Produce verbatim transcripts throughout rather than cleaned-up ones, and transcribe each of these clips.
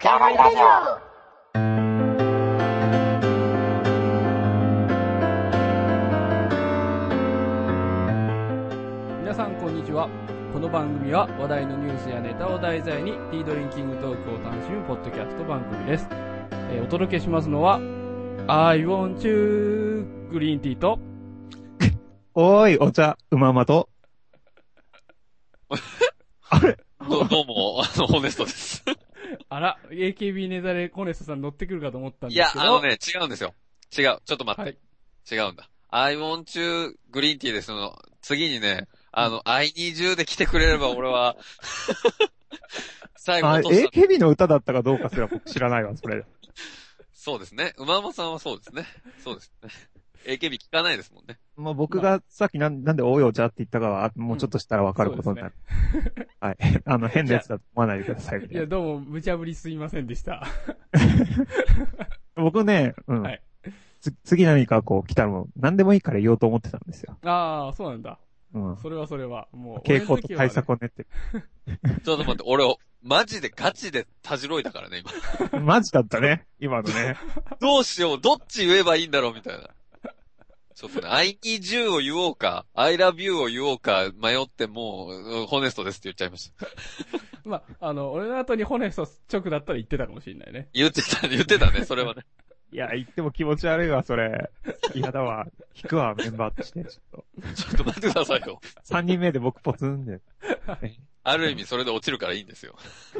酒上がりラジオ。 皆さんこんにちは。この番組は話題のニュースやネタを題材にティードリンキングトークを楽しむポッドキャスト番組です。えー、お届けしますのは I want you グリーンティーとおーい、お茶、うままと。あれど, どうも、あの、ホネストです。 あら、エーケービー ネタでコネストさん乗ってくるかと思ったんですけど。 いや、あのね、違うんですよ。違う。ちょっと待って。 はい、 違うんだ。I want you グリーンティーですの。次にね、あの、うん、I need you で来てくれれば俺は、最後落とした。 あ、エーケービー の歌だったかどうかすら僕知らないわ、それ。 そうですね。馬山さんはそうですね。そうですね。エーケービー 聞かないですもんね。 まあ、僕がさっきなん、なんでおいお茶って言ったかは、もうちょっとしたらわかることになる。うんね、はい。あの、変なやつだと思わないでくださいみたいな。 いや、どうも、無茶ぶりすいませんでした。 僕ね、うん。はい、つ次何かこう来たらもう、何でもいいから言おうと思ってたんですよ。 ああ、そうなんだ。 うん。 それはそれは、もう。 傾向と対策を練ってる。 ちょっと待って、俺を、マジでガチでたじろいだからね、 今。マジだったね、今のね。 どうしよう、どっち言えばいいんだろう、みたいな。ちょっとね、I need you を言おうか、I love you を言おうか迷ってもう、ホネストですって言っちゃいました。 まあ、あの、俺の後にホネスト直だったら言ってたかもしれないね。 言ってた、言ってたね、それはね。 いや、言っても気持ち悪いわ、それ。嫌だわ。引くわ、メンバーとして、ちょっと。 ちょっと待ってくださいよ。 三人目で僕ポツンで。 ある意味それで落ちるからいいんですよ。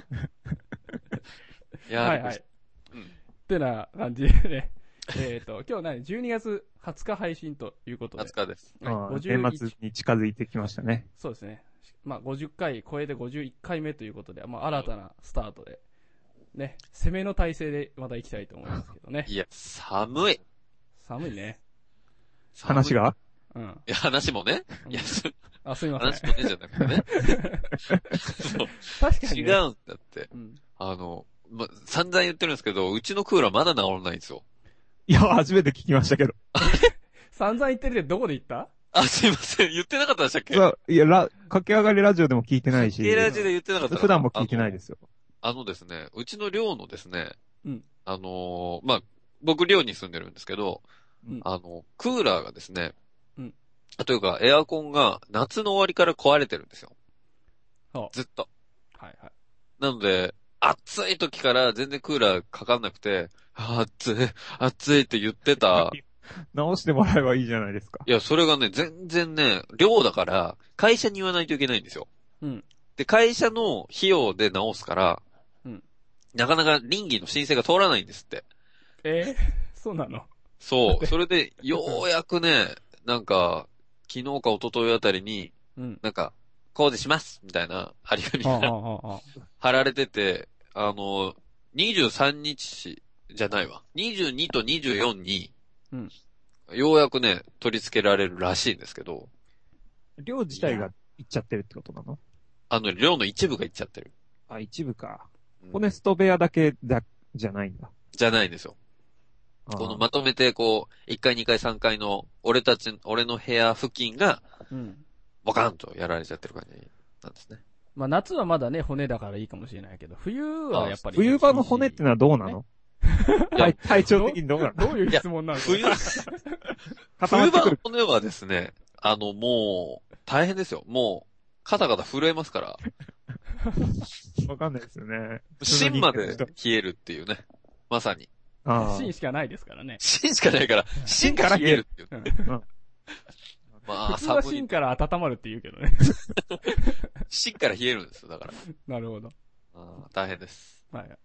いや、はいはい。うん。ってな感じでね。えっと、今日何 ?じゅうにがつはつか配信ということで。 はつかです。 はい、年末に近づいてきましたね。 そうですね。まあ、ごじゅっかい超えてごじゅういっかいめということで、まあ、新たなスタートで、ね、攻めの体制でまた行きたいと思いますけどね。 いや、寒い。 寒いね。 話がうん。 いや、話もね。いや、 あ、すみません。 話もねじゃなくてね。そう。 確かに、ね。 違うんだって。うん、あの、ま、散々言ってるんですけど、うちのクーラーまだ治らないんですよ。 いや、初めて聞きましたけど。 散々言ってるでどこで言った？ あ、すいません。言ってなかったでしたっけ？ そう、いや、ら、駆け上がりラジオでも聞いてないし。 駆けラジで言ってなかった。 普段も聞いてないですよ。 あの、あのですね、うちの寮のですね、 うん。 あのー、まあ、僕寮に住んでるんですけど、うん、あの、クーラーがですね、うん。というか、エアコンが夏の終わりから壊れてるんですよ。 はあ、 ずっと。 はいはい。 なので、暑い時から全然クーラーかかんなくて、暑い、暑いって言ってた。 直してもらえばいいじゃないですか。 いや、それがね、全然ね、寮だから、会社に言わないといけないんですよ。 うん。 で、会社の費用で直すから、うん。なかなか倫理の申請が通らないんですって。 えー、そうなの？ そう。それで、ようやくね、なんか、昨日か一昨日あたりに、うん、なんか、工事しますみたいな張り紙が貼られてて、あの、にじゅうさんにちじゃないわ。にじゅうにとにじゅうよっかに、うん、ようやくね、取り付けられるらしいんですけど。 寮自体が行っちゃってるってことなの？ あの、寮の一部が行っちゃってる。 あ、一部か。ホネスト部屋だけだ、じゃないんだ。 じゃないんですよ。このまとめて、こう、いっかい、にかい、さんかいの、俺たち、俺の部屋付近が、うん。ボカンとやられちゃってる感じなんですね。 まあ夏はまだね、骨だからいいかもしれないけど、冬はやっぱり。 冬場の骨ってのはどうなの？ね、体調的にどうなの？ どういう質問なの？ 冬、冬場の骨はですね、あの、もう、大変ですよ。もう、肩が震えますから。 わかんないですよね。 芯まで冷えるっていうね。まさに。 芯しかないですからね。 芯しかないから、芯から冷えるっていう、ね。うん、まあ、 普通は芯から温まるって言うけどね。 芯から冷えるんですよ、だから。 なるほど。 あ大変です。 はい。はい。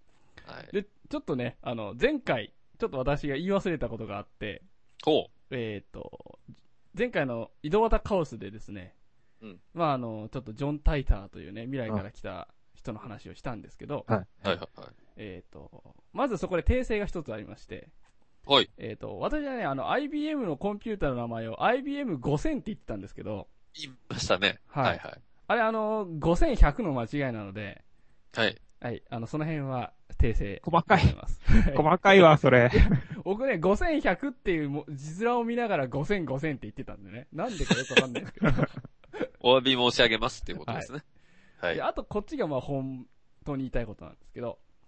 で、ちょっとね、あの、前回、ちょっと私が言い忘れたことがあって、 ほう。 えっと、前回の井戸端カオスでですね、うん。まあ、あの、ちょっとジョン・タイターというね、未来から来た人の話をしたんですけど、 はい。 はいはいはい。 えっと、まずそこで訂正が一つありまして、 はい。 えっと、私はね、あの、アイビーエム のコンピューターの名前を アイビーエムごせん って言ってたんですけど、 言いましたね。はい、はいはい。 あれ、あの、ごせんひゃくの間違いなので、 はい。 はい。あの、その辺は訂正。 細かい。細かいわ、それ。 僕ね、ごせんひゃくっていう字面を見ながらごせん、ごせんって言ってたんでね。なんでかよくわかんないですけど。 お詫び申し上げますっていうことですね。はい。はい、 であと、こっちがまあ本当に言いたいことなんですけど、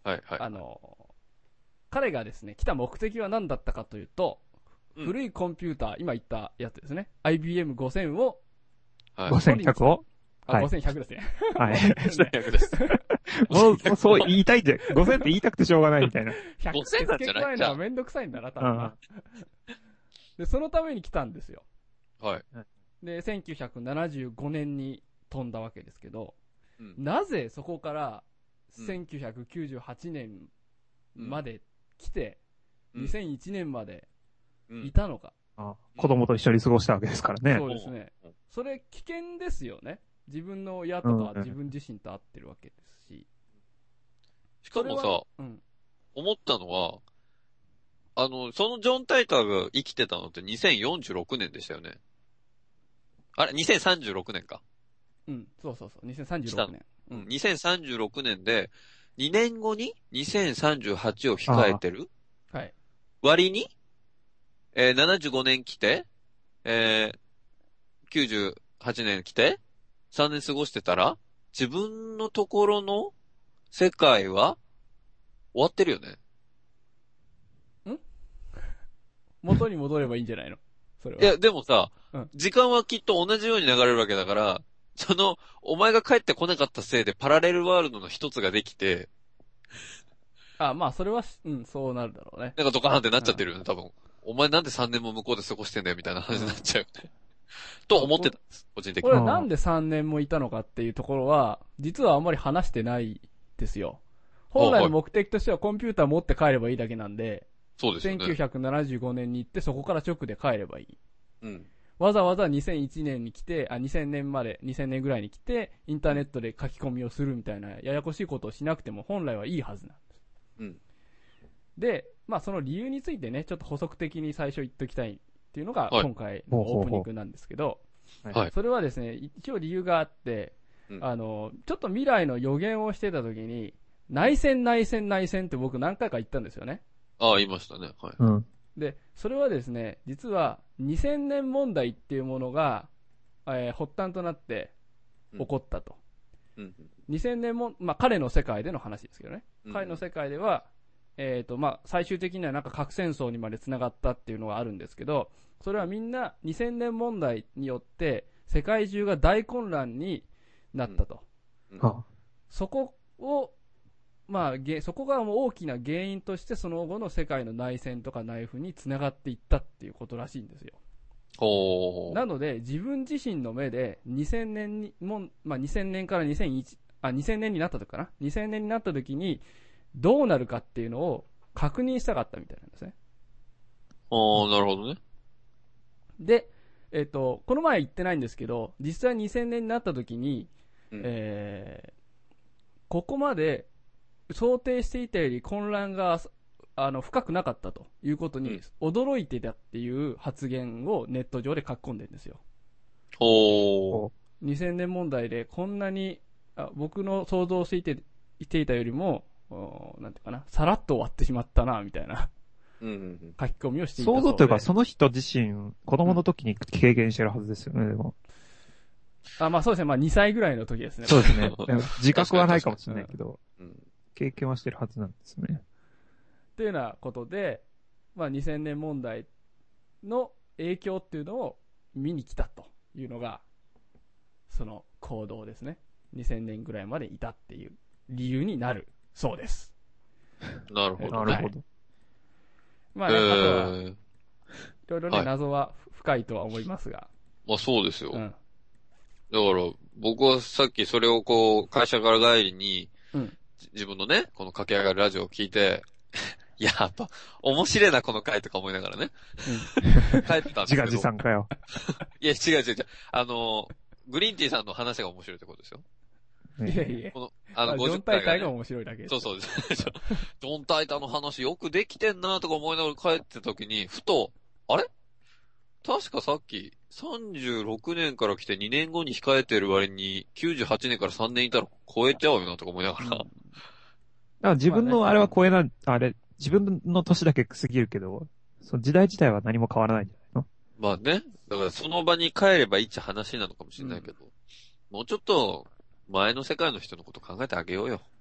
はいはい。 あの、彼がですね、来た目的は何だったかというと、うん、古いコンピューター、今言ったやつですね。アイビーエムごせん を、 はい、ごせんひゃくをあ、はい、ごせんひゃくですね。 はい。 ごせんひゃくです。 もう、そう言いたいんで、ごせんって言いたくてしょうがないみたいな。 ひゃくって付け加えるのはめんどくさいんだな、多分な。で、そのために来たんですよ。 はい。 で、せんきゅうひゃくななじゅうごねんに飛んだわけですけど、うん、なぜそこからせんきゅうひゃくきゅうじゅうはちねんまで来て、うん、にせんいちねんまでいたのか、 うん。あ、子供と一緒に過ごしたわけですからね。 そうですね。それ危険ですよね。自分の親とか自分自身と会ってるわけですし。 しかもさ、うん、思ったのは、あの、そのジョン・タイターが生きてたのってにせんよんじゅうろくねんでしたよね。あれ ?にせんさんじゅうろくねんか。 うん、そうそうそう、にせんさんじゅうろくねん。 うん、にせんさんじゅうろくねんで、にねんごににせんさんじゅうはちを控えてるはい。 割に、えー、ななじゅうごねん来て、えー、きゅうじゅうはちねん来て、さんねん過ごしてたら、自分のところの世界は終わってるよね。 ん元に戻ればいいんじゃないのそれは。 いや、でもさ、 うん、 時間はきっと同じように流れるわけだから、その、お前が帰ってこなかったせいでパラレルワールドの一つができて、 あ、まあ、それは、うん、そうなるだろうね。 なんかドカーンってなっちゃってるよね、うん、多分。お前なんでさんねんも向こうで過ごしてんだよ、みたいな話になっちゃうよね。うん、と思ってたんです、個人的に。 これはなんでさんねんもいたのかっていうところは、実はあんまり話してないですよ。本来の目的としてはコンピューター持って帰ればいいだけなんで、 そうですよね。 せんきゅうひゃくななじゅうごねんに行ってそこから直で帰ればいい。 うん。 わざわざにせんいちねんに来て、あ、にせんねんまで、にせんねんぐらいに来て、インターネットで書き込みをするみたいな、ややこしいことをしなくても本来はいいはずなんです。 うん。 で、まあその理由についてね、ちょっと補足的に最初言っときたいっていうのが今回のオープニングなんですけど、 はい。 それはですね、一応理由があって、うん、あの、ちょっと未来の予言をしてた時に、内戦内戦内戦って僕何回か言ったんですよね。 ああ、言いましたね。はい。 うん。 で、それはですね、実はにせんねん問題っていうものが、えー、発端となって起こったと。うんうん、にせんねんも、まあ彼の世界での話ですけどね。うん、彼の世界では、えっと、まあ最終的にはなんか核戦争にまで繋がったっていうのがあるんですけど、それはみんなにせんねん問題によって世界中が大混乱になったと。 うんうん、 そこを、まあ、そこがもう大きな原因としてその後の世界の内戦とか内紛に繋がっていったっていうことらしいんですよ。 ほー。 なので自分自身の目でにせんねんにも、まあ、にせんねんからにせんいち、あ、にせんねんになった時かな。にせんねんになった時にどうなるかっていうのを確認したかったみたいなんですね。 あー、なるほどね。 で、えっと、この前言ってないんですけど、実際にせんねんになった時に、うん、えー、ここまで想定していたより混乱があの深くなかったということに驚いてたっていう発言をネット上で書き込んでるんですよ。 おー。 にせんねん問題でこんなにあ僕の想像していて、いていたよりもなんていうかな、さらっと終わってしまったなみたいな書き込みをしていたそうで。 想像というかその人自身子供の時に経験してるはずですよね、うん、でも。 あ、まあそうですね、まあにさいぐらいの時ですね。 そうですね。自覚はないかもしれないけど。経験はしてるはずなんですね。 というようなことで、まあ、にせんねん問題の影響っていうのを見に来たというのがその行動ですね。にせんねんぐらいまでいたっていう理由になるそうです。 なるほど、 ね。なるほど。 まあね、えー、あとはいろいろね、はい、謎は深いとは思いますが。 まあそうですよ。うん、だから僕はさっきそれをこう会社から帰りに、うん、自分のね、この駆け上がるラジオを聞いて、いや、やっぱ、面白いな、この回とか思いながらね。うん、帰ってたんですけど。 自画自賛かよ。 いや、違う違う違う。あの、グリーンティーさんの話が面白いってことですよ。 いやいや。 この、あの、 ごじゅっかい、ね。ジョン・タイターが面白いだけです。 そうそうです。ジョン・タイターの話よくできてんなとか思いながら帰ってた時に、ふと、あれ確かさっき、さんじゅうろくねんから来てにねんごに控えてる割に、きゅうじゅうはちねんからさんねんいたら超えちゃうよなとか思いながら。うん、だから自分のあれは超えない、あれ、自分の年だけ過ぎるけど、その時代自体は何も変わらないんじゃないの？ まあね。だからその場に帰ればいいっちゃ話なのかもしれないけど、うん、もうちょっと前の世界の人のこと考えてあげようよ。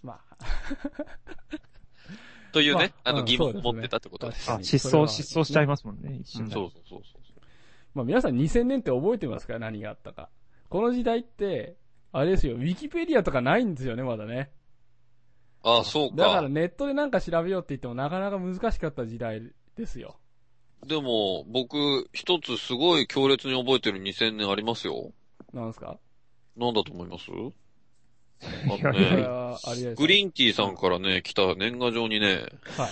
まあ。 というね、 まあ、 あの疑問を持ってたってことです。あ、失踪、 失踪しちゃいますもんね、一瞬、 うん。そうそうそうそう。 まあ皆さんにせんねんって覚えてますから、何があったか。この時代って、あれですよ、ウィキペディアとかないんですよね、まだね。 ああ、そうか。 だからネットでなんか調べようって言ってもなかなか難しかった時代ですよ。 でも、僕、一つすごい強烈に覚えてるにせんねんありますよ。 なんですか？ なんだと思います？ あのね、 グリーンティーさんからね、来た年賀状にね、 はい。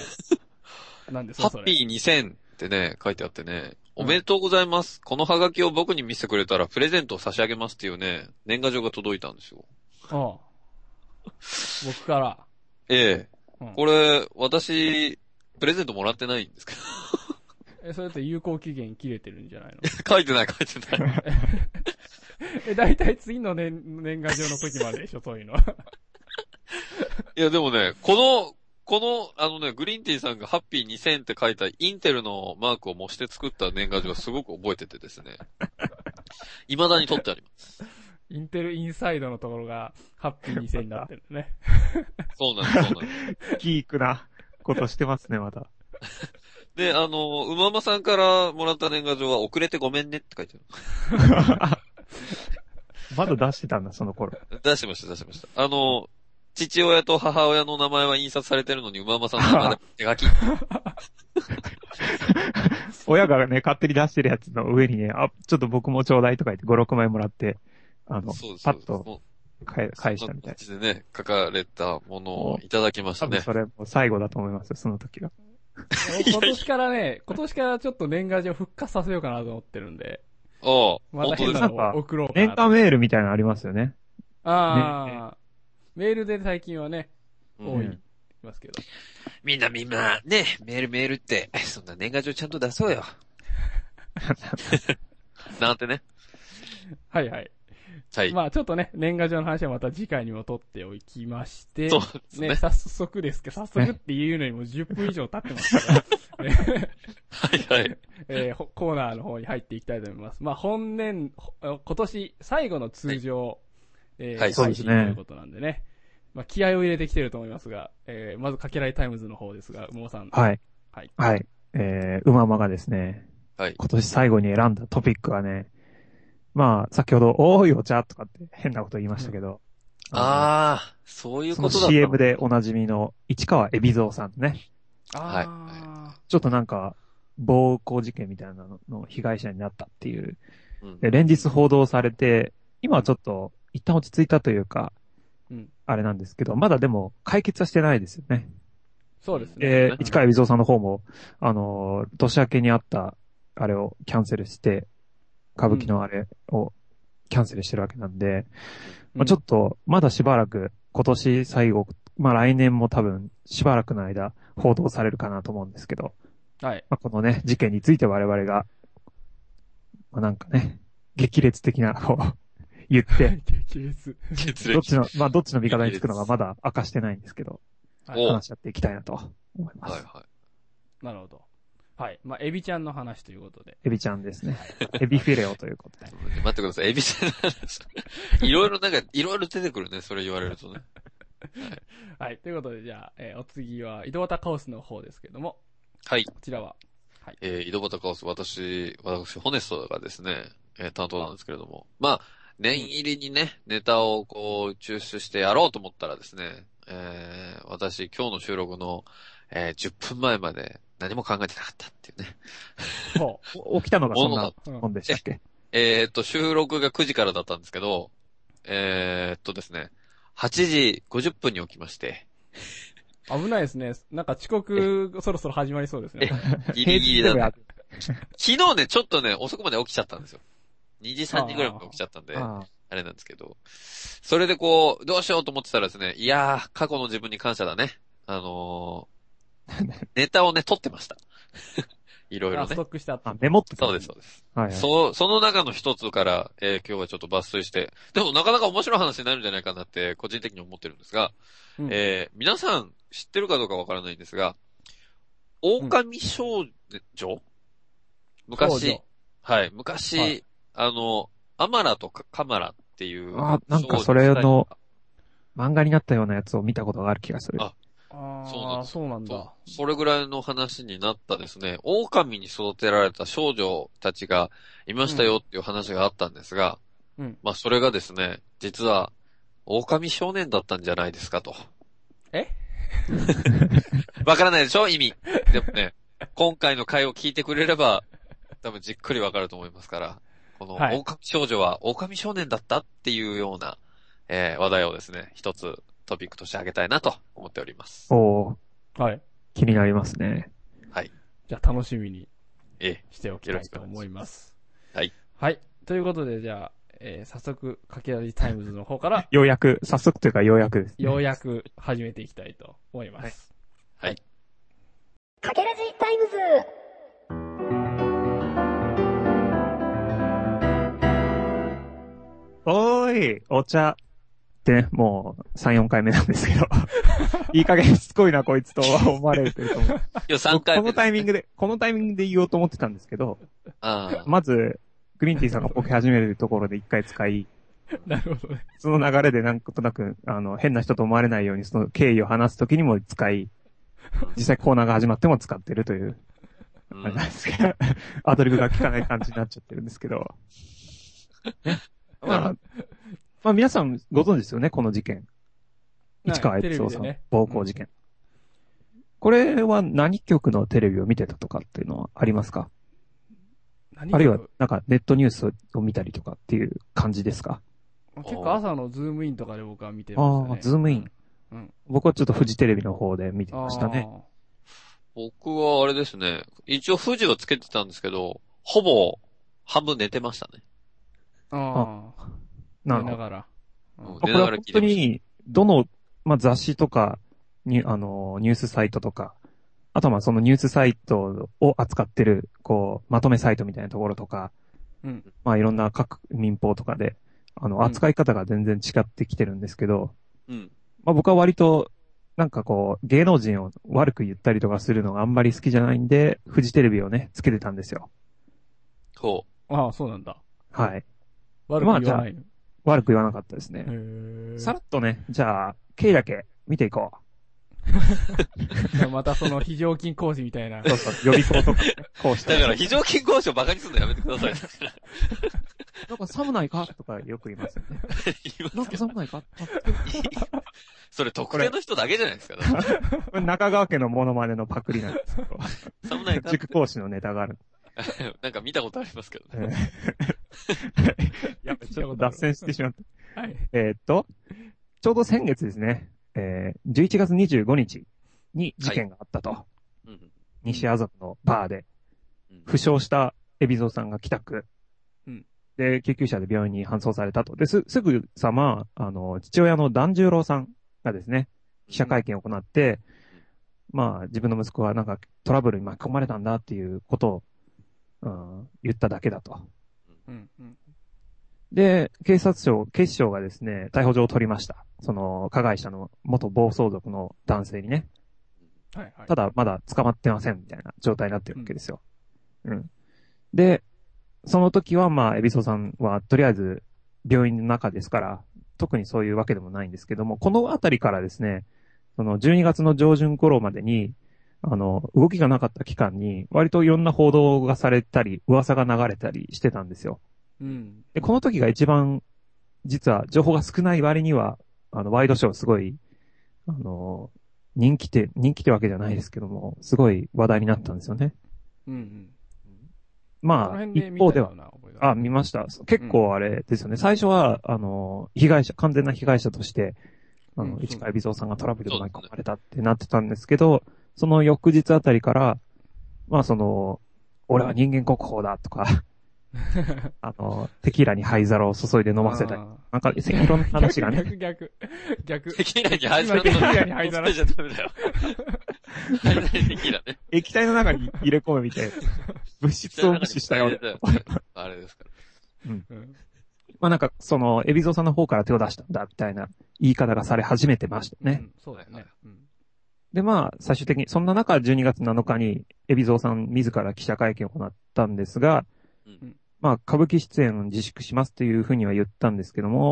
なんでハッピーにせんってね、書いてあってね、おめでとうございます。このハガキを僕に見せてくれたらプレゼントを差し上げますっていうね、年賀状が届いたんですよ。 ああ。僕から。 ええ。うん、これ、私、プレゼントもらってないんですけど。 え、それって有効期限切れてるんじゃないの？ 書いてない、書いてない。 え、だいたい次の年、年賀状の時まででしょ、そういうのは。 いや、でもね、この、この、あのね、グリーンティーさんがハッピーにせんって書いたインテルのマークを模して作った年賀状がすごく覚えててですね。未だに取ってあります。 インテルインサイドのところがハッピーにせんになってるね。 そうなんです、そうなんです。 キークなことしてますね、また。 で、あの、うままさんからもらった年賀状は遅れてごめんねって書いてある。 まだ出してたんだ、その頃。 出してました、出してました。あの、父親と母親の名前は印刷されてるのに、うままさんの名前で手書き。 親がね、勝手に出してるやつの上にね、あ、ちょっと僕もちょうだいとか言ってご、ろくまいもらって、あの、そうですパッと返返したみたいな。 そんな感じでね、書かれたものをいただきましたね。 多分それも最後だと思いますよ、その時が。 今年からね、今年からちょっと年賀状復活させようかなと思ってるんで。 ああ、 また変なのを送ろうかな。 年間メールみたいなのありますよね。 ああ、ね、メールで最近はね、多い、いますけど。 みんなみんな、ね、メールメールって、そんな年賀状ちゃんと出そうよ。なんてね。 はいはい。はい。まあちょっとね、年賀状の話はまた次回にも取っておきまして、 そうですね。 ね、早速ですけど、早速っていうのにもじゅっぷん以上経ってますから、ね、 はいはい。 えー、コーナーの方に入っていきたいと思います。まあ本年、今年最後の通常、はい、えー、はい、配信ということなんでね。まあ気合を入れてきてると思いますが、えー、まずかけらいタイムズの方ですが、うもさん。 はい。はい。はい。えー、うままがですね、はい。今年最後に選んだトピックはね、まあ、先ほど、おーいお茶とかって変なこと言いましたけど。 うん、ああ、そういうことだった。 その シーエム でおなじみの市川海老蔵さんね。 はい。 ちょっとなんか、暴行事件みたいなのの被害者になったっていう。うん、で連日報道されて、今はちょっと一旦落ち着いたというか、うん、あれなんですけど、まだでも解決はしてないですよね。 そうですね。 えー、市川海老蔵さんの方も、あのー、年明けにあった、あれをキャンセルして、歌舞伎のあれをキャンセルしてるわけなんで、うん、まあ、ちょっと、まだしばらく、今年最後、まあ来年も多分、しばらくの間、報道されるかなと思うんですけど、 はい。 まあ、このね、事件について我々が、まあなんかね、激烈的な、こう、言って、 激烈。 どっちの、まあどっちの味方につくのかまだ明かしてないんですけど、話し合っていきたいなと思います。はいはい。 なるほど。はい。まあ、エビちゃんの話ということで。 エビちゃんですね。エビフィレオということで。 待ってください。エビちゃんの話。いろいろなんか、いろいろ出てくるね。それ言われるとね。 はい。はい。ということで、じゃあ、えー、お次は、井戸端カオスの方ですけども。 はい。 こちらは。 はい。えー、井戸端カオス、私、私、ホネストがですね、えー、担当なんですけれども。まあ、念入りにね、ネタをこう、抽出してやろうと思ったらですね、えー、私、今日の収録の、えー、じゅっぷんまえまで、何も考えてなかったっていうね。 そう。起きたのがそんなもんでしたっけ？ えー、っと、収録がくじからだったんですけど、えー、っとですね、はちじごじゅっぷんに起きまして。 危ないですね。なんか遅刻そろそろ始まりそうですね。 ギリギリだね。昨日ね、ちょっとね、遅くまで起きちゃったんですよ。にじ、さんじぐらいまで起きちゃったんで、あ, あれなんですけど。それでこう、どうしようと思ってたらですね、いやー、過去の自分に感謝だね。あのー、ネタをね、撮ってました。いろいろね。 ストックしたあ、メモってた。 そうです、そうです。 はい、はい。 そ、その中の一つから、えー、今日はちょっと抜粋して、でもなかなか面白い話になるんじゃないかなって、個人的に思ってるんですが、うん、えー、皆さん知ってるかどうかわからないんですが、狼少女、うん、昔、はい、昔、はい、あの、アマラとかカマラっていう。 あ、なんかそれの、 漫画になったようなやつを見たことがある気がする。 あ、 あそうなんあ、そうなんだ。 それぐらいの話になったですね、狼に育てられた少女たちがいましたよっていう話があったんですが、うん、まあそれがですね、実は、狼少年だったんじゃないですかと。 えわからないでしょ意味。でもね、今回の回を聞いてくれれば、多分じっくりわかると思いますから、この狼少女は狼少年だったっていうような、えー、話題をですね、一つトピックとしてあげたいなと思っております。 おー。 はい。 気になりますね。 はい。 じゃあ楽しみにしておきたいと思います。 はい。 はい。ということで、じゃあ、えー、早速、かけらじタイムズの方から、 ようやく、早速というかようやくですね。 ようやく始めていきたいと思います。 はい。はい、 かけらじタイムズ。 おーい、お茶。ってね、もうさん、よんかいめなんですけど。いい加減しつこいな、こいつと思われてると思う。いや、さんかいめ、 ね。このタイミングで、このタイミングで言おうと思ってたんですけど、 あまず、グリーンティーさんがボケ始めるところで一回使い、 なるほどね。 その流れでなんとなく、あの、変な人と思われないようにその経緯を話すときにも使い、実際コーナーが始まっても使ってるという、あれなんですけど、アドリブが効かない感じになっちゃってるんですけど。ね、まあ、まあ皆さんご存知ですよね、この事件。市川悦夫さん、ね、暴行事件、うん。これは何局のテレビを見てたとかっていうのはありますか？あるいは、なんかネットニュースを見たりとかっていう感じですか？ 結構朝のズームインとかで僕は見てましたね。 ああ、ズームイン、うんうん。僕はちょっとフジテレビの方で見てましたね。 僕はあれですね、一応フジをつけてたんですけど、ほぼ半分寝てましたね。 ああ。なるほど。寝ながら。 うん、これは本当に、どの、まあ、雑誌とか、に、あの、ニュースサイトとか、あとはまあそのニュースサイトを扱ってる、こう、まとめサイトみたいなところとか、うん、まあいろんな各民放とかで、あの、扱い方が全然違ってきてるんですけど、うん、まあ僕は割と、なんかこう、芸能人を悪く言ったりとかするのがあんまり好きじゃないんで、フジテレビをね、つけてたんですよ。 ほう。ああ、そうなんだ。 はい。 悪く言わないの？ まあ、悪く言わなかったですね。さらっとね、じゃあ、経緯だけ見ていこう。 またその非常勤講師みたいな。 そうそう、予備校とか、ね、講師とか。 だから非常勤講師をバカにするのやめてください。 なんか寒ないかとかよく言いますよね。なんか寒ないかそれ特定の人だけじゃないですか。 中川家のモノマネのパクリなんですけど。 寒ないか塾講師のネタがある。 なんか見たことありますけどね。 やっぱちょっと脱線してしまった。 はい、 えー、っと、ちょうど先月ですね、えー、じゅういちがつにじゅうごにちに事件があったと。はいうん、西麻布のバーで、負傷した海老蔵さんが帰宅。うん、で、救急車で病院に搬送されたと。で、す、すぐさま、あの、父親の團十郎さんがですね、記者会見を行って、うん、まあ、自分の息子はなんかトラブルに巻き込まれたんだっていうことを、うん、言っただけだと。うんうん、で、警察庁、警視庁がですね、逮捕状を取りました。その、加害者の元暴走族の男性にね。はいはい、ただ、まだ捕まってませんみたいな状態になってるわけですよ。うん。うん、で、その時はまあ、海老蔵さんはとりあえず病院の中ですから、特にそういうわけでもないんですけども、このあたりからですね、そのじゅうにがつの上旬頃までに、あの、動きがなかった期間に、割といろんな報道がされたり、噂が流れたりしてたんですよ。うん。で、この時が一番、実は情報が少ない割には、あの、ワイドショーすごい、あの、人気って、人気ってわけじゃないですけども、すごい話題になったんですよね。うんうん。まあ、一方では、あ、見ました。結構あれですよね。うん、最初は、あの、被害者、完全な被害者として、あの、うん、市川海老蔵さんがトラブルで巻き込まれたってなってたんですけど、その翌日あたりから、まあその、俺は人間国宝だとか、あの、テキーラに灰皿を注いで飲ませたり、なんか、いろんな話がね。 逆、逆、逆。 テキーラに灰皿。 テキーラに灰皿。 じゃダメだよ。テキーラね。 液体の中に入れ込むみたいな。物質を無視したよ。 あれですから。うん。 まあなんか、その、海老蔵さんの方から手を出したんだ、みたいな言い方がされ始めてましたね。 うん、そうだよね。うんで、まあ、最終的に、そんな中、じゅうにがつなのかに、海老蔵さん自ら記者会見を行ったんですが、うん、まあ、歌舞伎出演を自粛しますというふうには言ったんですけども、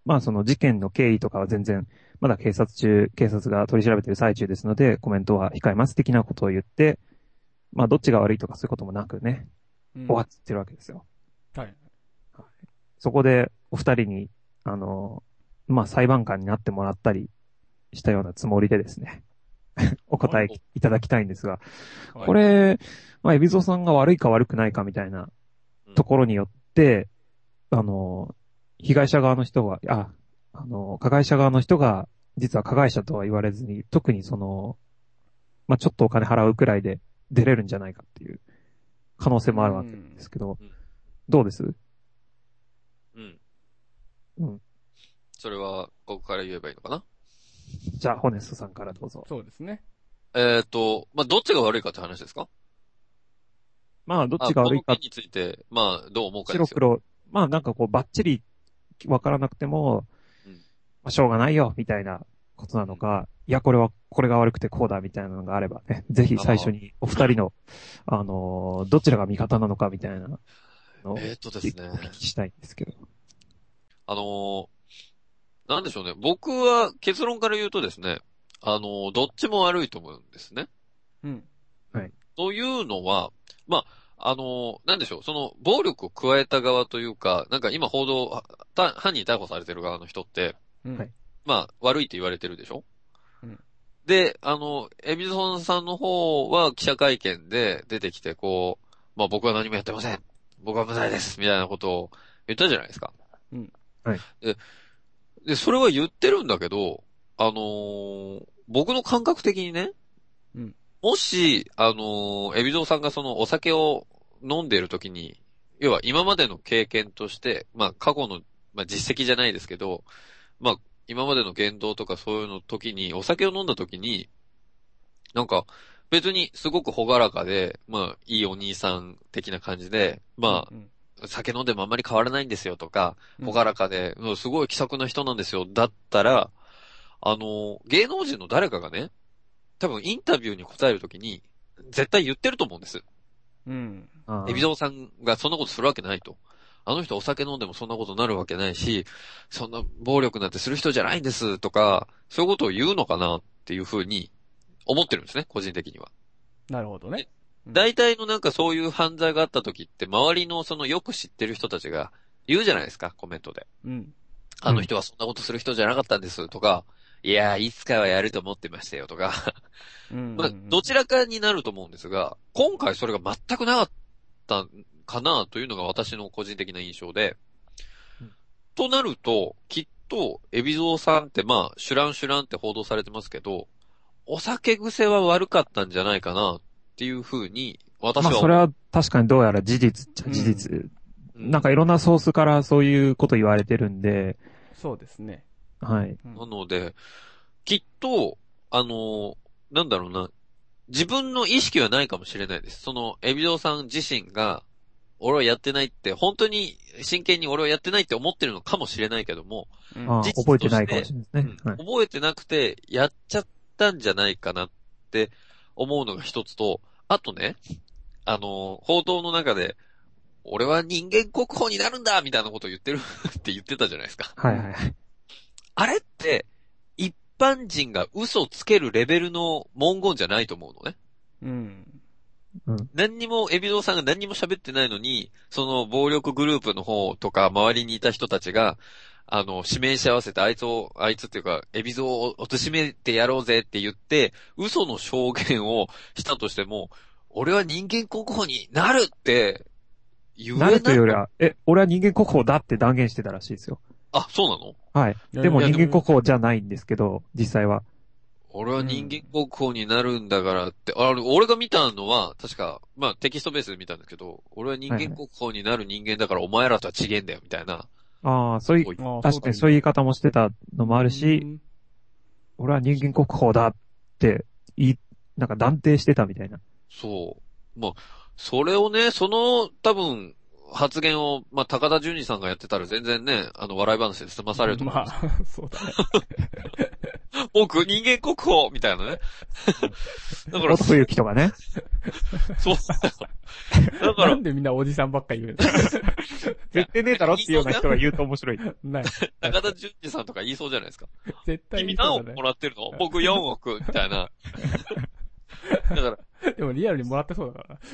まあその事件の経緯とかは全然、まだ警察中、警察が取り調べている最中ですので、コメントは控えます的なことを言って、まあどっちが悪いとかそういうこともなくね、うん、終わってるわけですよ。 はい。 そこでお二人に、あの、まあ裁判官になってもらったりしたようなつもりでですね、お答えいただきたいんですが、はい、これ、まあ海老蔵さんが悪いか悪くないかみたいなところによって、うん、あの、被害者側の人は、あ、あの、加害者側の人が、実は加害者とは言われずに、特にその、まあ、ちょっとお金払うくらいで出れるんじゃないかっていう可能性もあるわけですけど、うん、どうです？ うん。 うん。 それは、ここから言えばいいのかな？ じゃあ、ホネストさんからどうぞ。 そうですね。 えっと、まあ、どっちが悪いかって話ですか？ まあ、どっちが悪いか。 この件について、まあ、どう思うかですよ。 白黒、まあ、なんかこう、バッチリわからなくても、うん、まあ、しょうがないよ、みたいなことなのか、うん、いや、これは、これが悪くてこうだ、みたいなのがあればね、ぜひ最初にお二人の、あのー、どちらが味方なのか、みたいなのを、 えーっとですね。 お聞きしたいんですけど。 あのー、なんでしょうね。僕は結論から言うとですね、あのー、どっちも悪いと思うんですね。 うん。 はい。 というのは、まあ、あのー、なんでしょう、その、暴力を加えた側というか、なんか今報道、犯人逮捕されてる側の人って、 うん、 まあ、悪いって言われてるでしょ？ うん。 で、あの、エビゾンさんの方は記者会見で出てきて、こう、まあ僕は何もやってません。僕は無罪です。みたいなことを言ったじゃないですか。 うん。 はい。 で、でそれは言ってるんだけど、あのー、僕の感覚的にね、 うん。 もし、あのー、エビゾンさんがそのお酒を飲んでいるときに、要は今までの経験として、まあ過去の、まあ実績じゃないですけど、まあ今までの言動とかそういうの時に、お酒を飲んだ時に、なんか、別にすごくほがらかで、まあ、いいお兄さん的な感じで、まあ、うんうん、酒飲んでもあんまり変わらないんですよとか、ほがらかで、うん、すごい気さくな人なんですよ、だったら、あの、芸能人の誰かがね、多分インタビューに答えるときに、絶対言ってると思うんです。 うん。 エビゾウさんがそんなことするわけないと。あの人お酒飲んでもそんなことになるわけないし、そんな暴力なんてする人じゃないんですとか、そういうことを言うのかなっていうふうに思ってるんですね、個人的には。 なるほどね。 大体のなんかそういう犯罪があった時って、周りのそのよく知ってる人たちが言うじゃないですか、コメントで。 うん。 あの人はそんなことする人じゃなかったんですとか、いやー、いつかはやると思ってましたよとか。 うんうんうん、 まあ、どちらかになると思うんですが、今回それが全くなかったかなというのが私の個人的な印象で、うん、となると、きっと、海老蔵さんってまあ、シュランシュランって報道されてますけど、お酒癖は悪かったんじゃないかなっていうふうに、私は。 まあ、それは確かにどうやら事実っちゃ事実、うん。なんかいろんなソースからそういうこと言われてるんで。 そうですね。 はい。 なので、きっと、あの、なんだろうな、自分の意識はないかもしれないです。その、エビドさん自身が、俺はやってないって、本当に真剣に俺はやってないって思ってるのかもしれないけども、 うん、実覚えてないかもしれないですね、 うんはい。覚えてなくて、やっちゃったんじゃないかなって思うのが一つと、あとね、あの、報道の中で、俺は人間国宝になるんだみたいなことを言ってるって言ってたじゃないですか。 はいはい。 あれって、一般人が嘘をつけるレベルの文言じゃないと思うのね。 うん。 うん、 何にも、エビドウさんが何にも喋ってないのに、その暴力グループの方とか周りにいた人たちが、あの、指名し合わせてあいつを、あいつっていうか、エビゾウを貶めてやろうぜって言って、嘘の証言をしたとしても、俺は人間国宝になるって言えない。 なるというよりは、え、俺は人間国宝だって断言してたらしいですよ。 あ、そうなの？ はい。でも人間国宝じゃないんですけど、実際は。 俺は人間国宝になるんだからって、うん、あれ、俺が見たのは、確か、まあテキストベースで見たんですけど、俺は人間国宝になる人間だからお前らとは違えんだよ、みたいな。 ああ、そういう、確かにそういう言い方もしてたのもあるし、うん、俺は人間国宝だって言い、なんか断定してたみたいな。 そう。まあ、それをね、その、多分、 発言を、まあ、高田純次さんがやってたら全然ね、あの、笑い話で済まされると思うんです。 まあ、そうだね。 僕、人間国宝みたいなね。 だから、冬木とかね。 そうだよ。だから。 なんでみんなおじさんばっか言うの絶対ねえだろっていうような人が言うと面白い。 ない。 高田純次さんとか言いそうじゃないですか。 絶対言いそうだね。君何そう億もらってるの僕よんおく、みたいな。だから。 でもリアルにもらってそうだからな。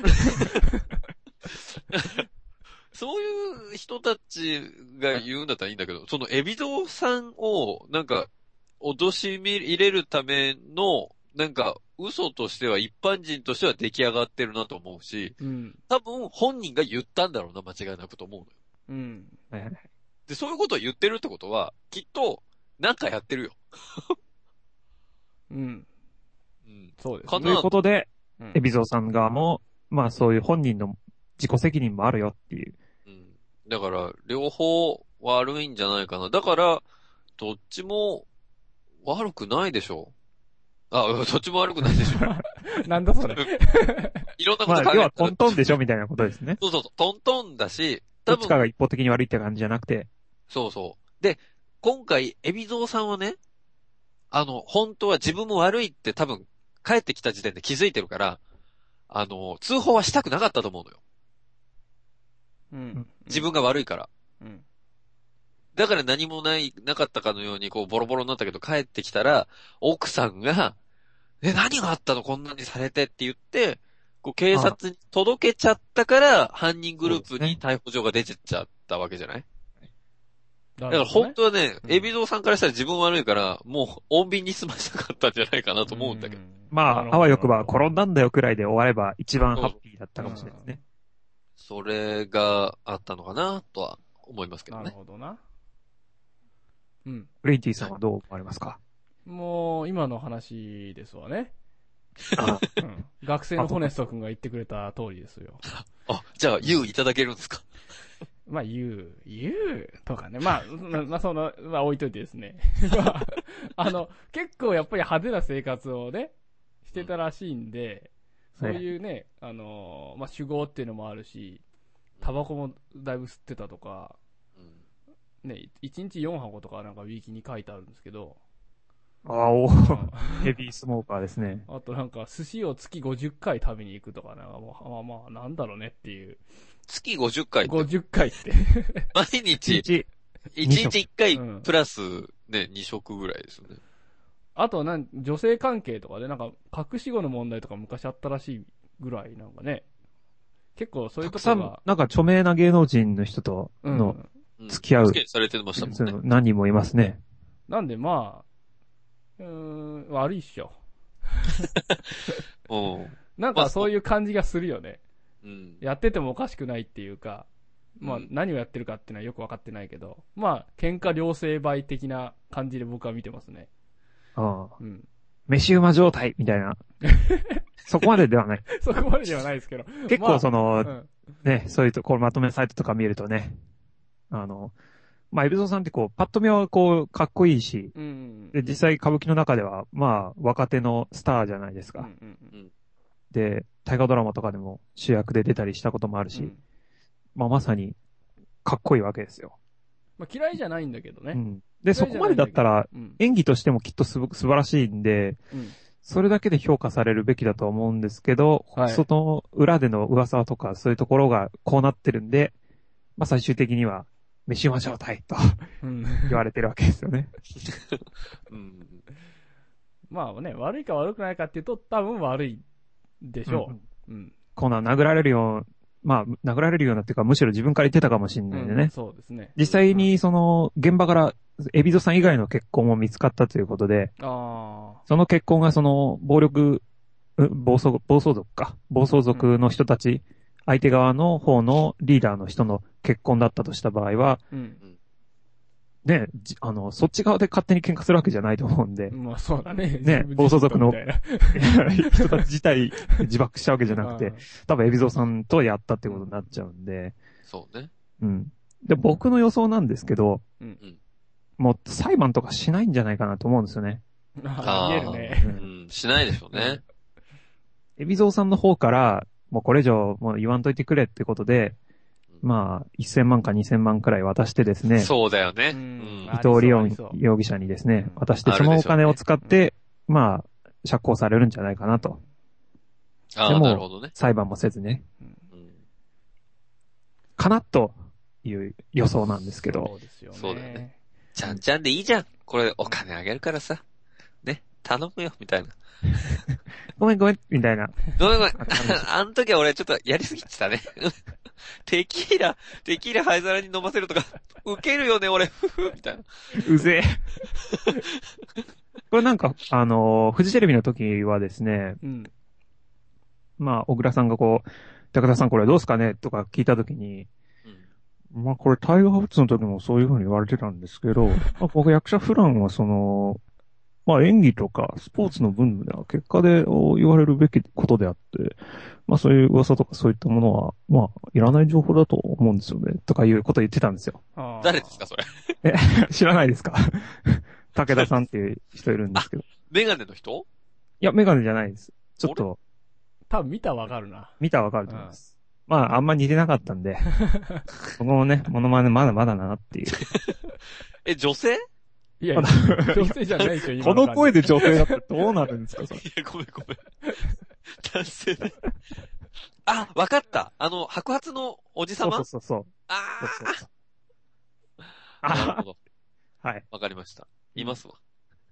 そういう人たちが言うんだったらいいんだけど、その海老蔵さんを、なんか、脅し入れるための、なんか、嘘としては一般人としては出来上がってるなと思うし、 うん、 多分本人が言ったんだろうな、間違いなくと思うのよ。 うん。 で、そういうことを言ってるってことは、きっと、なんかやってるよ。 うん。うん。そうです。 ということで、うん、海老蔵さん側も、まあそういう本人の自己責任もあるよっていう。 うん。だから、両方悪いんじゃないかな。だから、どっちも悪くないでしょう。あ、どっちも悪くないでしょう。なんだそれ。 いろんなこと考えて、 まあ、要はトントンでしょみたいなことですね。 そうそうそう。トントンだし、 多分。どっちかが一方的に悪いって感じじゃなくて。 そうそう。で、今回、海老蔵さんはね、あの、本当は自分も悪いって多分、帰ってきた時点で気づいてるから、あの、通報はしたくなかったと思うのよ。 うん。 自分が悪いから。 うん。 だから何もない、なかったかのように、こう、ボロボロになったけど帰ってきたら、奥さんが、え、何があったのこんなにされてって言って、こう、警察に届けちゃったから、犯人グループに逮捕状が出ちゃったわけじゃない？だから本当はね、海老蔵さんからしたら自分悪いから、もう、穏便に済ましたかったんじゃないかなと思うんだけど。 まあ、あわよくば転んだんだよくらいで終われば一番ハッピーだったかもしれないですね。 それがあったのかなとは思いますけどね。 なるほどな。うん。 フレイティさんはどう思われますか？ もう、今の話ですわね。うん、学生のホネスト君が言ってくれた通りですよ。 あ、じゃあ、言ういただけるんですか？ まあ、言う、言うとかね。まあ、まあ、その、まあ、置いといてですね。まあ、あの、結構やっぱり派手な生活をね、してたらしいんで、そういうね、あの、まあ、酒豪っていうのもあるし、タバコもだいぶ吸ってたとか、ね、いちにちよんはことかなんかウィーキに書いてあるんですけど。 ああ、おヘビースモーカーですね。 あとなんか寿司を月ごじゅっかい食べに行くとかなんかもう、まあまあ、なんだろうねっていう。 月ごじゅっかいって。 ごじゅっかいって。 毎日。いちにちいっかいプラスね、に食ぐらいですよね。 あとなん、女性関係とかでなんか隠し子の問題とか昔あったらしいぐらいなんかね。結構そういうところが。たくさん、 なんか著名な芸能人の人との付き合う。 付き合いされてましたもんね。 何人もいますね。 なんでまあ、うーん、悪いっしょ。なんかそういう感じがするよね。うん、やっててもおかしくないっていうか、まあ何をやってるかっていうのはよくわかってないけど、まあ喧嘩両成敗的な感じで僕は見てますね。 ああ。うん。飯馬状態みたいな。そこまでではない。 そこまでではないですけど。 結構その、まあうん、ね、そういうところまとめサイトとか見るとね、あの、まあ、海老蔵さんってこう、パッと見はこう、かっこいいし、うんうんうん、で、実際歌舞伎の中では、まあ、若手のスターじゃないですか。うんうんうん、で、大河ドラマとかでも主役で出たりしたこともあるし、うん、まあ、まさに、かっこいいわけですよ。 まあ、嫌いじゃないんだけどね。うん、 で、そこまでだったら、演技としてもきっとすごく素晴らしいんで、うん、それだけで評価されるべきだと思うんですけど、はい、その裏での噂とかそういうところがこうなってるんで、まあ、最終的には、飯馬状態と言われてるわけですよね。 うん、まあね、悪いか悪くないかっていうと多分悪いでしょう。うんうん、 こんな殴られるよう、まあ殴られるようなっていうかむしろ自分から言ってたかもしれないんでね、うん。 そうですね。 実際にその現場から海老蔵さん以外の血痕も見つかったということで、 あその血痕がその暴力、暴走、暴走族か。暴走族の人たち、うん相手側の方のリーダーの人の結婚だったとした場合は、うん、ね、あの、そっち側で勝手に喧嘩するわけじゃないと思うんで。 まあそうだね。 ね、暴走族の人たち自体自爆したわけじゃなくて、多分海老蔵さんとやったってことになっちゃうんで。 そうね。 うん。で、僕の予想なんですけど、うん、もう裁判とかしないんじゃないかなと思うんですよね。 ああ、言えるね。 うん、しないでしょうね。 海老蔵さんの方から、もうこれ以上もう言わんといてくれってことで、 まあ、せんまんかにせんまんくらい渡してですね。 そうだよね。 ううんん。 伊藤リオン容疑者にですね、渡して、 うんそのお金を使って、 ねまあ、釈放されるんじゃないかなと。 ああ、 でもなるほどね。 裁判もせずね。 うんうんかなという予想なんですけど。 そうですよね。 そうだよね。ちゃんちゃんでいいじゃん。これお金あげるからさ。ね、頼むよ、みたいな。 ごめんごめん、みたいな。 ごめんごめん。あの時は俺ちょっとやりすぎてたね。テキーラ、テキーラ灰皿に飲ませるとか、ウケるよね、俺。ふふ、みたいな。 うぜえ。これなんか、あのー、フジテレビの時はですね、 うん。 まあ、小倉さんがこう、高田さんこれどうすかねとか聞いた時に、 うん、 まあこれタイガー・ウッズの時もそういう風に言われてたんですけど、まあ、僕役者普段はその、まあ演技とかスポーツの分では結果で言われるべきことであって、まあそういう噂とかそういったものは、まあいらない情報だと思うんですよね。とかいうことを言ってたんですよ。 誰ですか、それ。 え、知らないですか武田さんっていう人いるんですけど。 メガネの人？ いや、メガネじゃないです。ちょっと。 多分見たらわかるな。 見たらわかると思います。まあ、あんま似てなかったんで、このね、モノマネまだまだなっていう。 え、女性？ いや、女性じゃないでしょ、今この声で女性だったらどうなるんですか、それ。 いや、ごめんごめん。男性だ。あ、わかった。あの、白髪のおじさま？ そうそうそう。 あそうそうそうあ。なるほど。 はい。 わかりました。いますわ。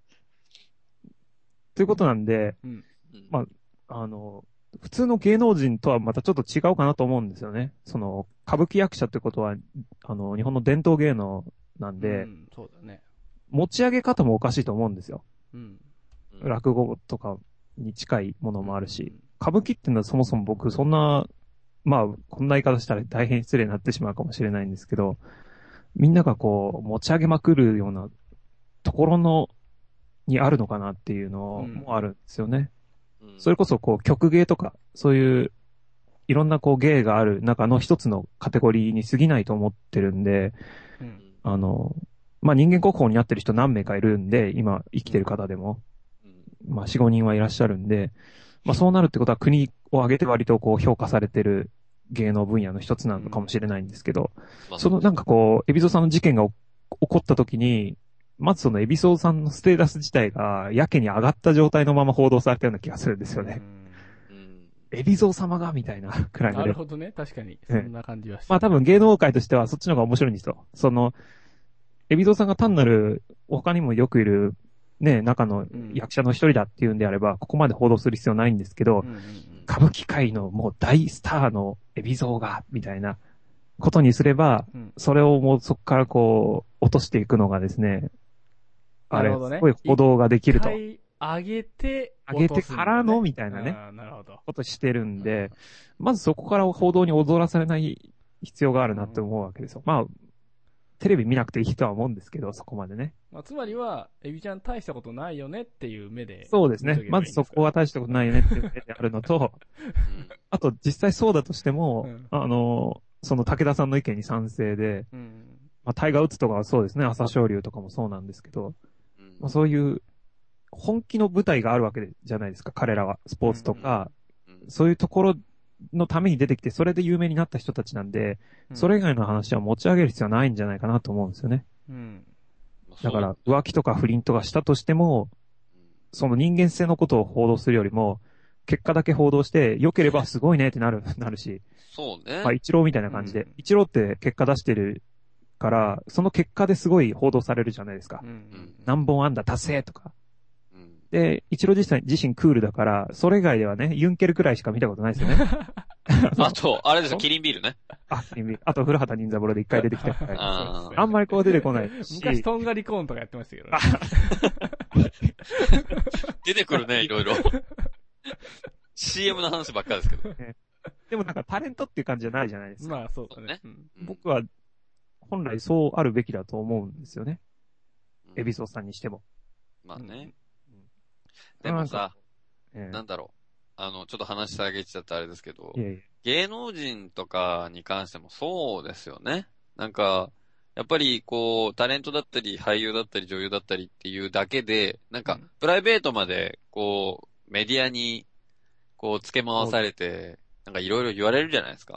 ということなんで、 うん。 まあ、あの、普通の芸能人とはまたちょっと違うかなと思うんですよね。その、歌舞伎役者ってことは、あの、日本の伝統芸能なんで、 うん、そうだね。 持ち上げ方もおかしいと思うんですよ。 うん。 うん、 落語とかに近いものもあるし、 うん、 歌舞伎っていうのはそもそも僕そんな、まあ、こんな言い方したら大変失礼になってしまうかもしれないんですけど、みんながこう、持ち上げまくるようなところの、にあるのかなっていうのもあるんですよね。 うん、 それこそこう、曲芸とか、そういう、いろんなこう芸がある中の一つのカテゴリーに過ぎないと思ってるんで、 うん、 あの、まあ、人間国宝になってる人何名かいるんで、今生きてる方でも、 うん、 まあ、よん、ごにんはいらっしゃるんで、まあ、そうなるってことは国を挙げて割とこう評価されてる芸能分野の一つなのかもしれないんですけど、 うん、 そのなんかこう、海老蔵さんの事件が起こった時に、まずその海老蔵さんのステータス自体がやけに上がった状態のまま報道されたような気がするんですよね。 うん、 海老蔵様がみたいなくらいの。 なるほどね。確かに。そんな感じはして。 まあ多分芸能界としてはそっちの方が面白いんですよ。その、海老蔵さんが単なる他にもよくいるね、中の役者の一人だっていうんであれば、ここまで報道する必要ないんですけど、 うんうんうん、 歌舞伎界のもう大スターの海老蔵が、みたいなことにすれば、うん、それをもうそこからこう、落としていくのがですね、あれ、ね、すごい報道ができると。 上げて、 上げてからの、みたいなね、 なるほど。 ことしてるんで、まずそこから報道に踊らされない必要があるなって思うわけですよ。まあ、テレビ見なくていいとは思うんですけど、そこまでね。 まあ、つまりは、エビちゃん大したことないよねっていう目で。 そうですね。まずそこは大したことないよねっていう目であるのと、あと実際そうだとしても、うん、あの、その武田さんの意見に賛成で、うん、まあ、タイガー・ウッズとかはそうですね、朝青龍とかもそうなんですけど、うん、まあ、そういう本気の舞台があるわけじゃないですか、彼らは。スポーツとか、うんうん、そういうところのために出てきて、それで有名になった人たちなんで、うん、それ以外の話は持ち上げる必要はないんじゃないかなと思うんですよね。うん、だから、浮気とか不倫とかしたとしても、その人間性のことを報道するよりも、結果だけ報道して、良ければすごいねってなる、なるし。 そうね。 まあ、一郎みたいな感じで。うん、一郎って結果出してるから、その結果ですごい報道されるじゃないですか。うん、何本安打達成とか。で、一郎自身、自身クールだから、それ以外ではね、ユンケルくらいしか見たことないですよね。 あと、あれですよ、キリンビールね。 あ、キリンビール。あと、古畑任三郎で一回出てきたくらい。 あ, あんまりこう出てこないし。 昔、とんがりコーンとかやってましたけどね。 出てくるね、いろいろ。シーエム の話ばっかですけど。 ね、でもなんかタレントっていう感じじゃないじゃないですか。 まあ、そうだね。 うん、僕は、本来そうあるべきだと思うんですよね。海老蔵さんにしても。 まあね。でもさ、ええ、なんだろう。あの、ちょっと話下げちゃったあれですけど、いやいや芸能人とかに関してもそうですよね。なんか、やっぱりこう、タレントだったり、俳優だったり、女優だったりっていうだけで、なんか、プライベートまで、こう、メディアに、こう、付け回されて、なんかいろいろ言われるじゃないですか。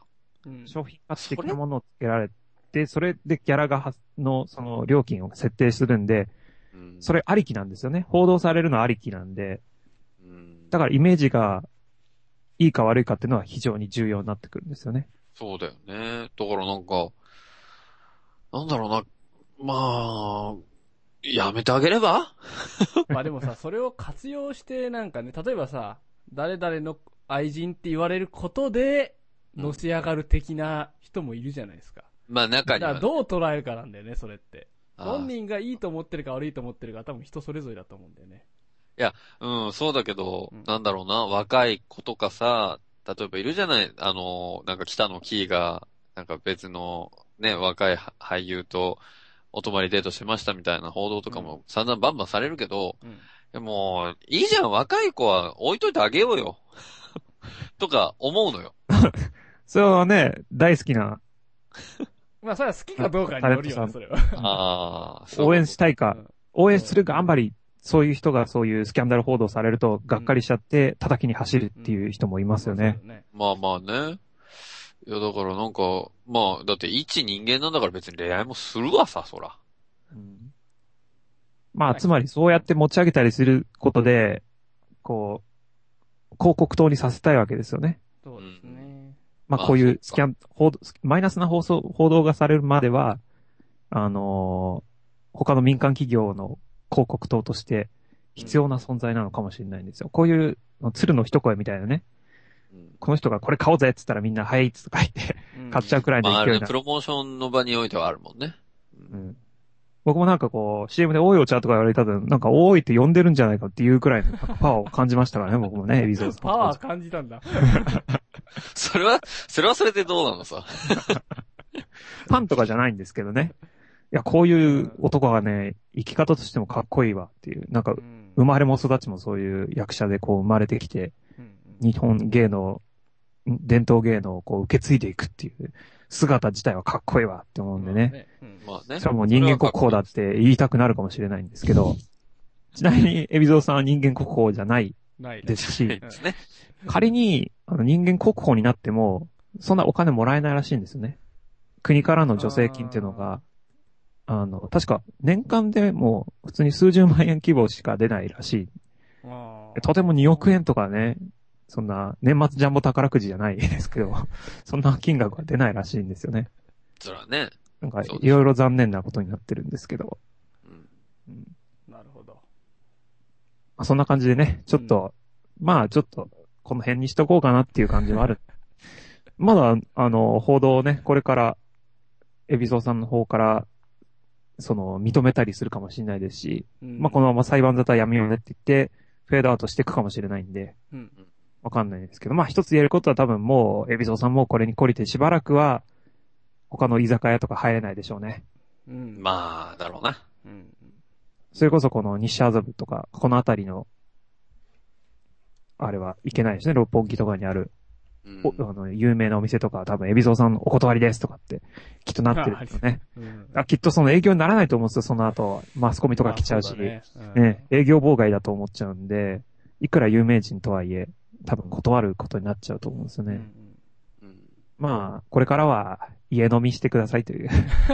商品価値的なものをつけられて、それでギャラがは、の、その料金を設定するんで、うん、それありきなんですよね。報道されるのありきなんで、うん、だからイメージがいいか悪いかっていうのは非常に重要になってくるんですよね。 そうだよね。だからなんか、なんだろうな、まあ、やめてあげればまあでもさ、それを活用してなんかね、例えばさ、誰々の愛人って言われることで、のし上がる的な人もいるじゃないですか。 まあ中には、ね。 だからどう捉えるかなんだよね、それって。本人がいいと思ってるか悪いと思ってるか多分人それぞれだと思うんだよね。 いや、うん、そうだけど、うん、なんだろうな、若い子とかさ、例えばいるじゃない、あの、なんか北野キーが、なんか別のね、若い俳優とお泊まりデートしてましたみたいな報道とかも散々バンバンされるけど、うん、でも、いいじゃん、若い子は置いといてあげようよ。とか思うのよ。 それはね、大好きな。 まあ、それは好きかどうかによるよね、それは。 ああ、 応援したいか、うん、応援するがあんまり、そういう人がそういうスキャンダル報道されると、がっかりしちゃって、叩きに走るっていう人もいますよね。 うんうん、まあまあね。いや、だからなんか、まあ、だって一人間なんだから別に恋愛もするわさ、そら。うん、 まあ、つまりそうやって持ち上げたりすることで、こう、広告塔にさせたいわけですよね。 そうですね。 まあ、こういうスキャン、報道、マイナスな放送、報道がされるまでは、あのー、他の民間企業の広告塔として必要な存在なのかもしれないんですよ。うん、こういう、鶴の一声みたいなね。うん、この人がこれ買おうぜって言ったらみんなはいっつって書いて、うん、買っちゃうくらいの勢いな。まあ、あれプロモーションの場においてはあるもんね。 うん。僕もなんかこう、シーエム で多いお茶とか言われたら、なんか多いって呼んでるんじゃないかっていうくらいのパワーを感じましたからね、僕もね、エビゾーさん。 パワー感じたんだ。 それは、それはそれでどうなのさ。 ファンとかじゃないんですけどね。いや、こういう男がね、生き方としてもかっこいいわっていう、なんか、生まれも育ちもそういう役者でこう生まれてきて、日本芸能、伝統芸能をこう受け継いでいくっていう姿自体はかっこいいわって思うんでね。まあね。それはもう人間国宝だって言いたくなるかもしれないんですけど、ちなみに、海老蔵さんは人間国宝じゃないですし、仮にあの人間国宝になっても、そんなお金もらえないらしいんですよね。国からの助成金っていうのが、あの、確か年間でも普通に数十万円規模しか出ないらしい。とてもにおくえんとかね、そんな年末ジャンボ宝くじじゃないですけど、そんな金額は出ないらしいんですよね。 そらね。 なんかいろいろ残念なことになってるんですけど。うんうん、なるほど。 まあ、そんな感じでね、ちょっと、うん、まあちょっとこの辺にしとこうかなっていう感じはある。まだ、あの、報道をね、これから、海老蔵さんの方から、その、認めたりするかもしれないですし、うん、まあこのまま裁判沙汰やめようねって言って、フェードアウトしていくかもしれないんで、うん、わかんないですけど、まあ一つ言えることは多分もう、海老蔵さんもこれに懲りてしばらくは、他の居酒屋とか入れないでしょうね。 うん、まあ、だろうな。うん、 それこそこの西麻布とか、この辺りの、あれはいけないですね、六本木とかにある。うん、あの有名なお店とかは多分、海老蔵さんお断りですとかって、きっとなってるんですよね。うん、あきっとその営業にならないと思うんですよ、その後。マスコミとか来ちゃうし、ねうん、ね、営業妨害だと思っちゃうんで、いくら有名人とはいえ、多分断ることになっちゃうと思うんですよね。うんうん、まあ、これからは家飲みしてくださいという。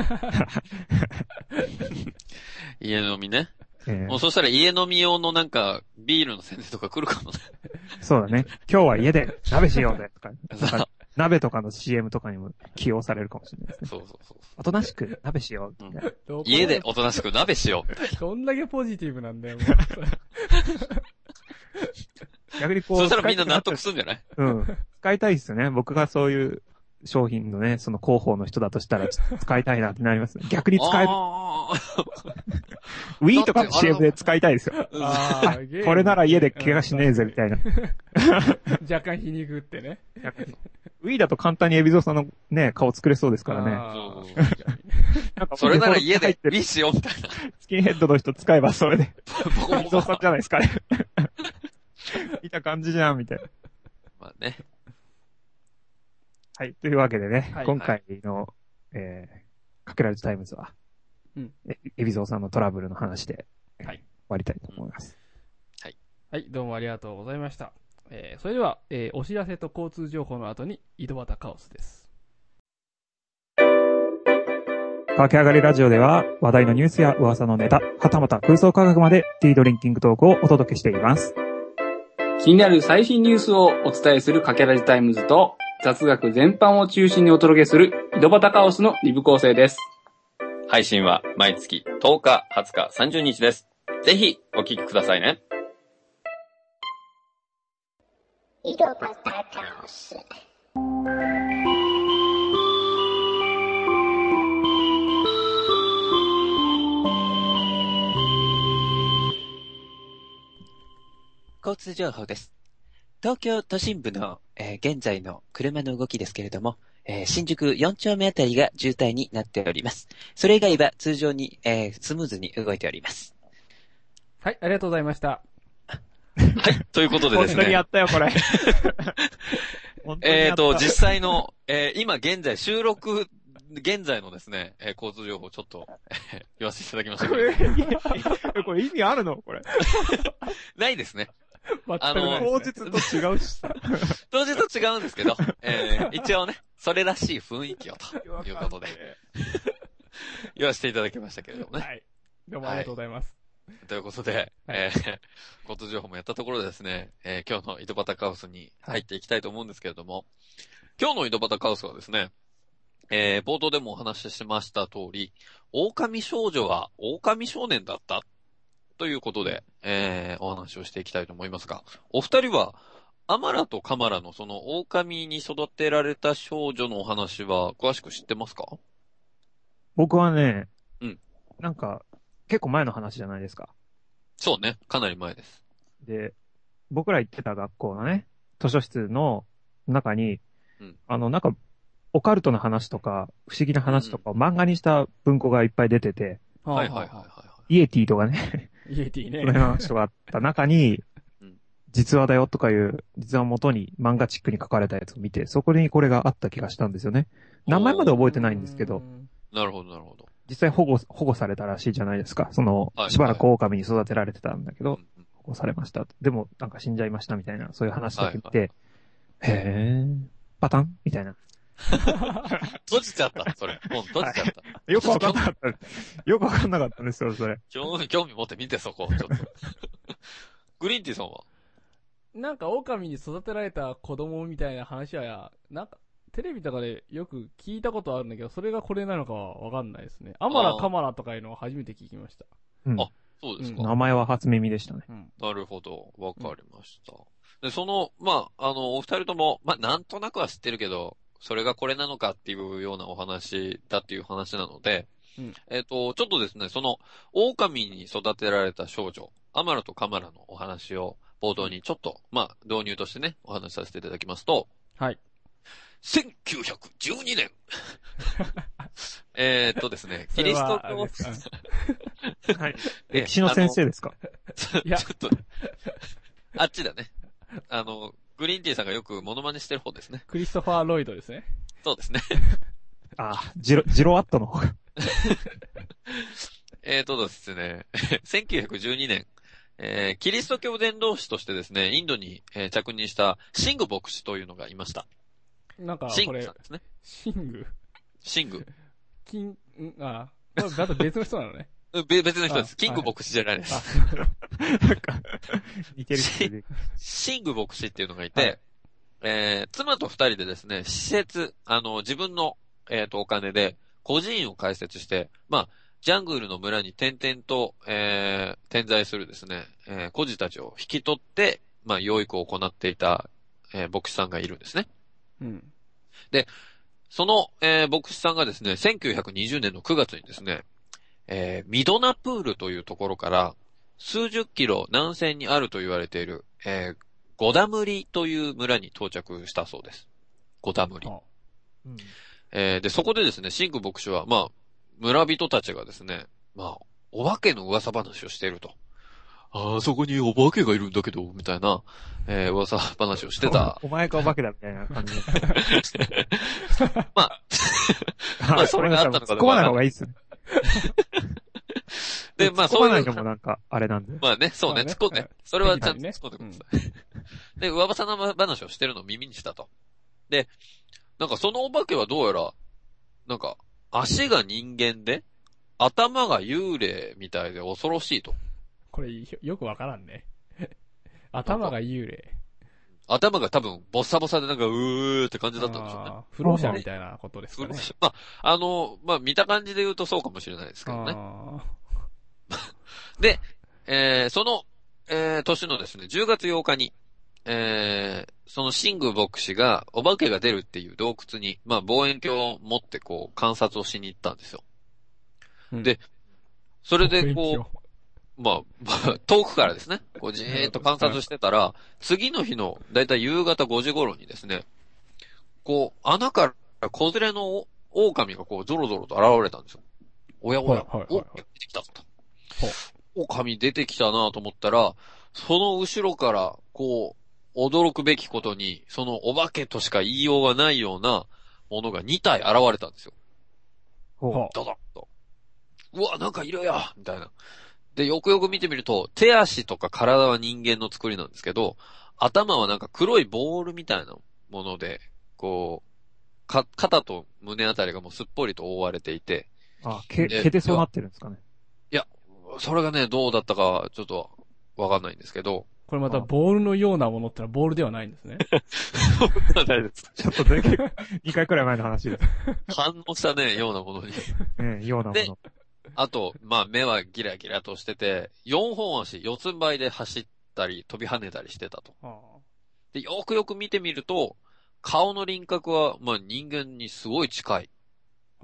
家飲みね。えー、もうそしたら家飲み用のなんか、ビールの宣伝とか来るかもね。 そうだね。今日は家で鍋しようぜとか、なんか鍋とかの シーエム とかにも起用されるかもしれないですね。そうそうそう。おとなしく鍋しようみたいな、 うん。家でおとなしく鍋しよう。どんだけポジティブなんだよ、もう。 逆にこう。 そしたらみんな納得するんじゃない？ うん。使いたいですよね。僕がそういう商品のね、その広報の人だとしたら使いたいなってなります。逆に使える。Wii とかの シーエム で使いたいですよ。あこれなら家で怪我しねえぜみたいな。 若干皮肉ってね。 Wii だと簡単に海老蔵さんのね、顔作れそうですからね。 なんかそれなら家で Wii しようみたいな。 スキンヘッドの人使えばそれで。海老蔵さんじゃないですかね。見た感じじゃん、みたいな。 まあね。 はい。というわけでね、はい、今回の、はい、えー、かけられたタイムズは、うん。海老蔵さんのトラブルの話で、はい。終わりたいと思います。 はい。はい、どうもありがとうございました。えー、それでは、えー、お知らせと交通情報の後に、井戸端カオスです。 駆け上がりラジオでは話題のニュースや噂のネタ、はたまた空想科学までティードリンキングトークをお届けしています。 気になる最新ニュースをお伝えするかけらじタイムズと、雑学全般を中心にお届けする井戸端カオスのに部構成です。 配信は毎月とおか、はつか、さんじゅうにちです。ぜひお聞きくださいね。 井戸端カオス。 交通情報です。東京都心部の、えー、現在の車の動きですけれども、えー、新宿よん丁目あたりが渋滞になっております。それ以外は通常に、えー、スムーズに動いております。 はい、ありがとうございました。 はい、ということでですね。 本当にやったよ、これ。 えっと、実際の、えー、今現在収録、現在のですね、えー、交通情報をちょっと、えー、言わせていただきましたけど。これ意味あるのこれ。 ないですね。 あの、当日と違うしさ。 当日と違うんですけど、えー、一応ね、それらしい雰囲気をということで、言わせていただきましたけれどもね。 はい。どうもありがとうございます。 はい、ということで、はい、えー、交通情報もやったところでですね、えー、今日の井戸端カオスに入っていきたいと思うんですけれども、はい、今日の井戸端カオスはですね、えー、冒頭でもお話ししました通り、狼少女は狼少年だったということで、えー、お話をしていきたいと思いますが、お二人は、アマラとカマラのその狼に育てられた少女のお話は詳しく知ってますか？ 僕はね、 うん。 なんか、結構前の話じゃないですか。 そうね、かなり前です。 で、僕ら行ってた学校のね、図書室の中に、うん、あの、なんか、オカルトの話とか、不思議な話とかを漫画にした文庫がいっぱい出てて、 うん、はいはいはいはい。 イエティとかね、 イエティね。 その話とかあった中に、実話だよとかいう、実話を元に漫画チックに書かれたやつを見て、そこにこれがあった気がしたんですよね。名前まで覚えてないんですけど。 なるほどなるほど。 実際保護、保護されたらしいじゃないですか。その、しばらく狼に育てられてたんだけど、保護されました。でも、なんか死んじゃいましたみたいな、そういう話だけ見て、へー、パタンみたいな。 閉じちゃった、それ。もう閉じちゃった。はい、 よくわかんなかった。よくわかんなかったんですよ、それ。 興味、興味持って見て、そこ、ちょっと。グリーンティーさんはなんか、狼に育てられた子供みたいな話は、なんか、テレビとかでよく聞いたことあるんだけど、それがこれなのかはわかんないですね。アマラ、カマラとかいうのを初めて聞きました。 うん、 あ、そうですか、うん。 名前は初耳でしたね。 うん、なるほど。わかりました。うん、で、その、まあ、あの、お二人とも、まあ、なんとなくは知ってるけど、それがこれなのかっていうようなお話だっていう話なので、うん、えっと、ちょっとですね、その、狼に育てられた少女、アマラとカマラのお話を冒頭にちょっと、まあ、導入としてね、お話しさせていただきますと、 はい。 せんきゅうひゃくじゅうにねんえっとですね、キリスト教、 はい。歴史の先生ですか？ いや、ちょっと、あっちだね。あの、グリーンティーさんがよくモノマネしてる方ですね。 クリストファー・ロイドですね。 そうですね。 ああ、ジロ、ジロワットの方が。 えっとですね、せんきゅうひゃくじゅうにねん、えー、キリスト教伝道師としてですね、インドに、えー、着任したシング牧師というのがいました。 なんか、 シンこれ、 グさんですね。 シングシング。 キン、んあ、これだと別の人なのね。 べ別の人です。キング牧師じゃないです。 なんか、似てる人シング牧師っていうのがいて、はい、えー、妻と二人でですね、施設、あの、自分の、えっと、お金で、孤児院を開設して、まあ、ジャングルの村に点々と、えー、点在するですね、えー、孤児たちを引き取って、まあ、養育を行っていた、えー、牧師さんがいるんですね。 うん。 で、その、えー、牧師さんがですね、せんきゅうひゃくにじゅうねんのくがつにですね、えー、ミドナプールというところから、数十キロ南西にあると言われている、えー、ゴダムリという村に到着したそうです。ゴダムリ。うんえー、で、そこでですね、シング牧師は、まあ、村人たちがですね、まあ、お化けの噂話をしていると。ああ、そこにお化けがいるんだけど、みたいな、えー、噂話をしてた。 お前がお化けだみたいな感じで。 まあ、まあ、それがあったのか突っ込まない方がいいっすね。 で、まあ、 そういう。突っ込まないのもなんか、あれなんで。 まあね、そうね、突っ込んで。それはちゃんと突っ込んでください。で、噂の話をしてるのを耳にしたと。で、なんかそのお化けはどうやら、なんか、 足が人間で、頭が幽霊みたいで恐ろしいと。 これ、よくわからんね。頭が幽霊。 頭が多分、ボッサボサでなんか、うーって感じだったんでしょうね。 不老者みたいなことですかね。 まあ、あの、まあ、見た感じで言うとそうかもしれないですけどね。で、えー、その、えー、年のですね、じゅうがつようかに、えー、そのシング牧師が、お化けが出るっていう洞窟に、まあ、望遠鏡を持ってこう、観察をしに行ったんですよ。うん、で、それでこう、まあ、遠くからですね、こうじーっと観察してたら、次の日のだいたい夕方ごじ頃にですね、こう、穴から子連れの狼がこう、ゾロゾロと現れたんですよ。おやおや、お、出てきたぞと。狼出てきたなと思ったら、その後ろから、こう、驚くべきことに、そのお化けとしか言いようがないようなものがにたい現れたんですよ。 ほう。 ドドッと。うわ、なんかいるよみたいな。で、よくよく見てみると、手足とか体は人間の作りなんですけど、頭はなんか黒いボールみたいなもので、こう、か、肩と胸あたりがもうすっぽりと覆われていて。 あ、毛、毛でそうなってるんですかね。 いや、それがね、どうだったか、ちょっと、わかんないんですけど。 これまたボールのようなものってのはボールではないんですね。 そうではないです。 ちょっとだけ、にかいくらい前の話です。 反応したね、ようなものに。 ね、ようなもの。 で、あと、まあ、目はギラギラとしてて、よんほん足、四つん這いで走ったり、飛び跳ねたりしてたと。で、よくよく見てみると、顔の輪郭は、まあ、人間にすごい近い。うん、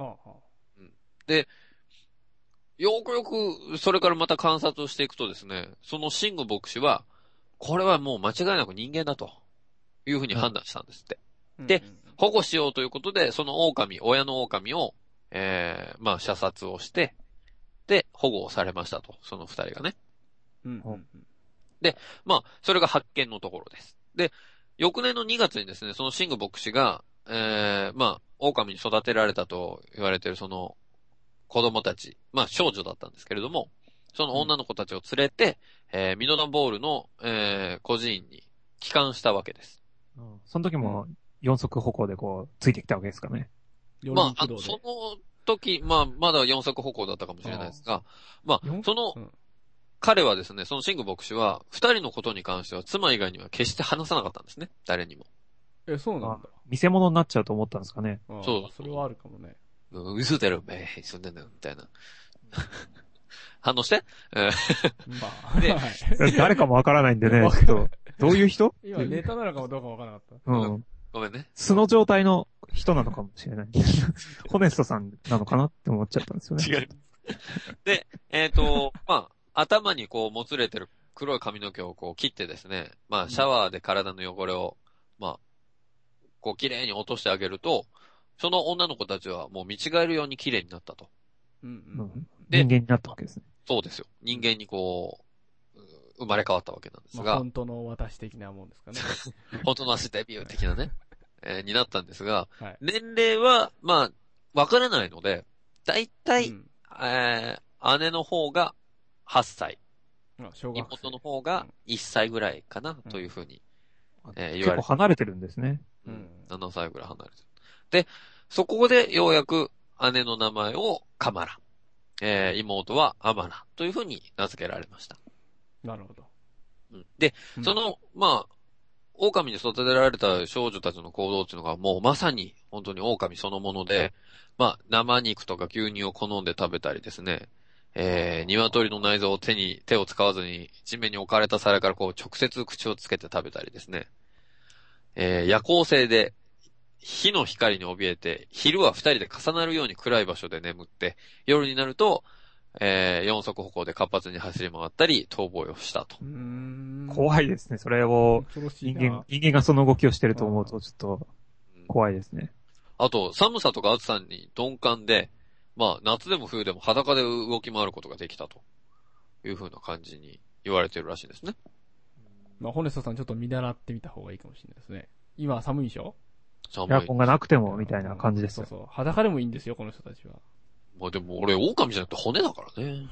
で、よくよく、それからまた観察をしていくとですね、そのシング牧師は、これはもう間違いなく人間だと、いうふうに判断したんですって。うん、で、保護しようということで、その狼、親の狼を、えー、まあ、射殺をして、で、保護をされましたと、その二人がね。うん、で、まあ、それが発見のところです。で、翌年のにがつにですね、そのシング牧師が、えー、まあ、狼に育てられたと言われているその、子供たち、まあ少女だったんですけれども、その女の子たちを連れて、うん、えー、ミノダボールの、えー、孤児院に帰還したわけです。 うん、その時も四足歩行でこう、ついてきたわけですかね。 まあ、あの、その時、まあ、まだ四足歩行だったかもしれないですが、まあ、その、うん、彼はですね、そのシング牧師は、二人のことに関しては妻以外には決して話さなかったんですね。誰にも。 え、そうなんだ。 見せ物になっちゃうと思ったんですかね。 そう。 それはあるかもね。 嘘だろ、お前、そんなの、みたいな。反応してまあ、で、 誰かもわからないんでね、ちょっと、どういう人今ネタなのかもどうかわからなかった。 うん。 ごめんね。 素の状態の人なのかもしれない。ホネストさんなのかなって思っちゃったんですよね。 違う。で、えっと、まあ、頭にこう、もつれてる黒い髪の毛をこう切ってですね、まあ、シャワーで体の汚れを、まあ、こう、綺麗に落としてあげると、その女の子たちはもう見違えるように綺麗になったと。 うんうん、で人間になったわけですね。 そうですよ。人間にこう、生まれ変わったわけなんですが。まあ、本当の私的なもんですかね。 本当の私デビュー的なね、えー、になったんですが、はい、年齢は、まあ、わからないので、だいたい、うんえー、姉の方がはっさい。妹の方がいっさいぐらいかな、うん、というふうに、 えー、言われて。結構離れてるんですね。 うん。ななさいぐらい離れてる。で、そこでようやく姉の名前をカマラ、えー、妹はアマラというふうに名付けられました。 なるほど。 うん、で、うん、その、まあ、狼に育てられた少女たちの行動っていうのがもうまさに本当に狼そのもので、まあ、生肉とか牛乳を好んで食べたりですね、えー、鶏の内臓を手に、手を使わずに地面に置かれた皿からこう直接口をつけて食べたりですね、えー、夜行性で火の光に怯えて、昼は二人で重なるように暗い場所で眠って、夜になると、えー、四足歩行で活発に走り回ったり、逃亡をしたと。うーん怖いですね。それを人間、人間がその動きをしてると思うと、ちょっと、怖いですね。 あと、寒さとか暑さに鈍感で、まあ、夏でも冬でも裸で動き回ることができたという風な感じに言われてるらしいですね。 まあ、ホネストさんちょっと見習ってみた方がいいかもしれないですね。今寒いでしょ？ エアコンがなくてもみたいな感じですよ。 そうそう。裸でもいいんですよ、この人たちは。 まあでも俺、狼じゃなくて骨だからね。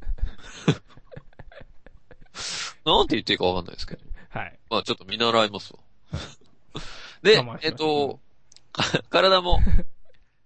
なんて言っていいかわかんないですけど。 はい。 まあちょっと見習いますわ。で、えっと、体も、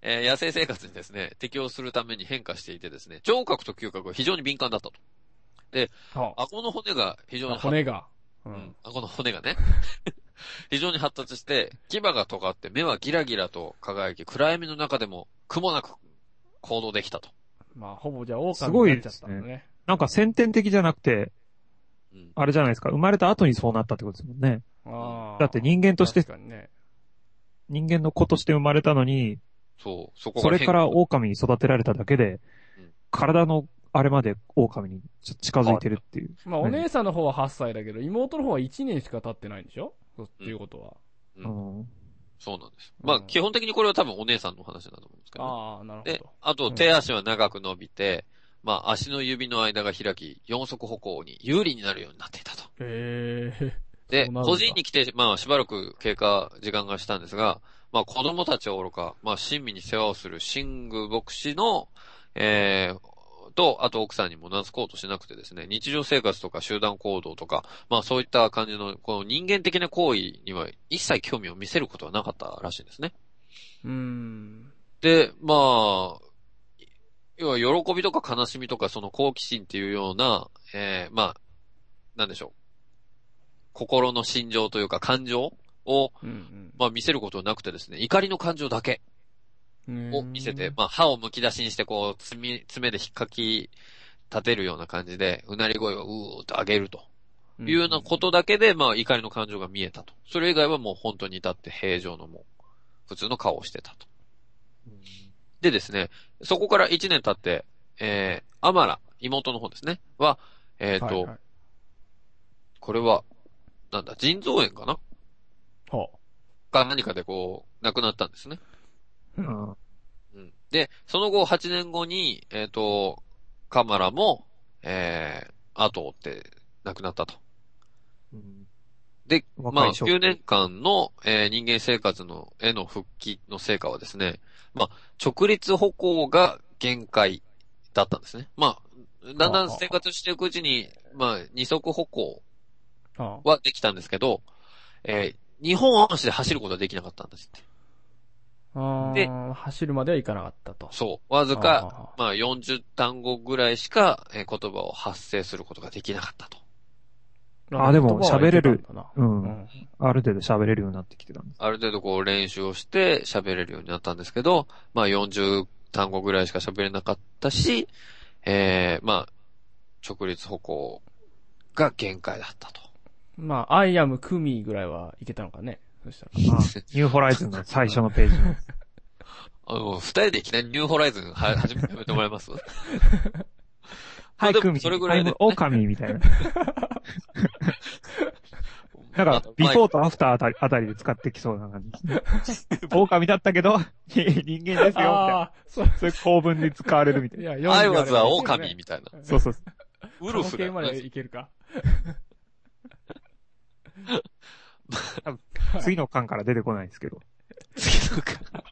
えー、野生生活にですね、適応するために変化していてですね、聴覚と嗅覚が非常に敏感だったと。で、 はあ、 顎の骨が非常に発達。 骨が。 うん。顎の骨がね。非常に発達して、牙が尖って目はギラギラと輝き、暗闇の中でも苦もなく行動できたと。 まあ、ほぼじゃあ狼になっちゃったのね。すごいですね。 なんか先天的じゃなくて、うん、あれじゃないですか、生まれた後にそうなったってことですもんね。あだって人間として、ね、人間の子として生まれたのに、 そう、そこそれから狼に育てられただけで、うん、体のあれまで狼に近づいてるっていう。 まあ、お姉さんの方ははっさいだけど、妹の方はいちねんしか経ってないんでしょっていうことは。 うん。うん、そうなんです。まあ、基本的にこれは多分お姉さんの話だと思うんですけど、ね。 ああ、なるほど。 で、あと手足は長く伸びて、うん、まあ、足の指の間が開き、四足歩行に有利になるようになっていたと。 へー。 で、個人に来て、まあ、しばらく経過、時間がしたんですが、まあ、子供たちはおろか、まあ、親身に世話をする神宮牧師の、えー、と、あと奥さんにも懐こうとしなくてですね、日常生活とか集団行動とか、まあ、そういった感じの、この人間的な行為には一切興味を見せることはなかったらしいんですね。 うーん。 で、まあ、要は喜びとか悲しみとかその好奇心っていうような、えー、まあ、なんでしょう。心の心情というか感情を、うんうん、まあ見せることはなくてですね、怒りの感情だけを見せて、まあ歯をむき出しにしてこう、爪、爪で引っかき立てるような感じで、うなり声をうーっと上げるというようなことだけで、まあ怒りの感情が見えたと。それ以外はもう本当に至って平常のもう、普通の顔をしてたと。でですね、そこからいちねん経って、えー、アマラ、妹の方ですね、は、えっ、ー、と、はいはい、これは、なんだ、腎臓炎かなはあ。か何かでこう、亡くなったんですね。うん。うん、で、その後、はちねんごに、えっ、ー、と、カマラも、えー、後を追って亡くなったと。うん、で、まあ、きゅうねんかんの、えー、人間生活の、への復帰の成果はですね、まあ、直立歩行が限界だったんですね。まあ、だんだん生活していくうちに、まあ、二足歩行はできたんですけど、えー、二本足で走ることはできなかったんですって。 あで、走るまではいかなかったと。 そう。わずか、まあ、よんじゅうたんごぐらいしか、えー、言葉を発声することができなかったと。 あ、でも喋れる、うん、うん。ある程度喋れるようになってきてたんです。 ある程度こう練習をして喋れるようになったんですけど、まあよんじゅうたんごぐらいしか喋れなかったし、えー、まあ、直立歩行が限界だったと。 まあ、アイアムクミーぐらいはいけたのかね。そしたら。 ああニューホライズンの最初のページの。 あの、二人でいきなりニューホライズンは、初めてやめてもらえますはい、クミ。それぐらいで、ね。オオカミみたいな。なんか、ビフォーとアフターあたり、あたりで使ってきそうな感じですね。オオカミだったけど、人間ですよ、みたいな。そういう構文で使われるみたいな。 いや、アイワズはオオカミみたいな。 そうそうそう。 ウルフだよ。 までいけるか。 多分次の巻から出てこないですけど。 次の巻。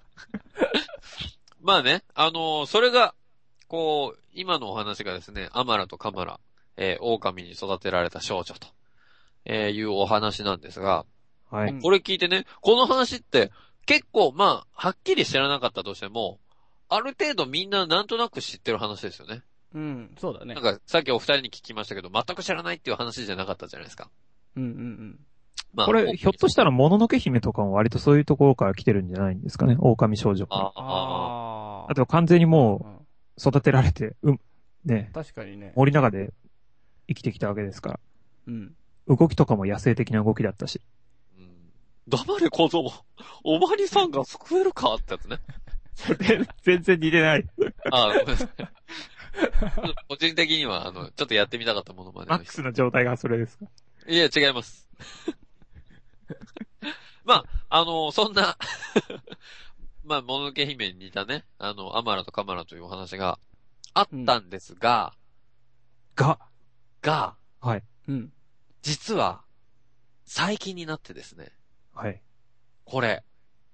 まあね、あのー、それが、こう、今のお話がですね、アマラとカマラ、えー、狼に育てられた少女と、えー、いうお話なんですが、はい。これ聞いてね、この話って結構まあ、はっきり知らなかったとしても、ある程度みんななんとなく知ってる話ですよね。 うん、そうだね。 なんかさっきお二人に聞きましたけど、全く知らないっていう話じゃなかったじゃないですか。 うんうんうん。 まあ、これ、ひょっとしたら、もののけ姫とかも割とそういうところから来てるんじゃないんですかね。狼少女から。ああ。あと完全にもう、育てられて、うん、ね。 確かにね。 森の中で生きてきたわけですから。 うん。 動きとかも野生的な動きだったし。 うん。黙れ小僧。おまわりさんが救えるかってやつね。 全然似てない。 ああ、ごめんなさい。個人的には、あの、ちょっとやってみたかったものまで。 マックスな状態がそれですか？ いや、違います。まあ、あの、そんな、まあ、もののけ姫に似たね、あの、アマラとカマラというお話があったんですが、 うん、が、 が、 はい。 うん。 実は、最近になってですね。 はい。 これ、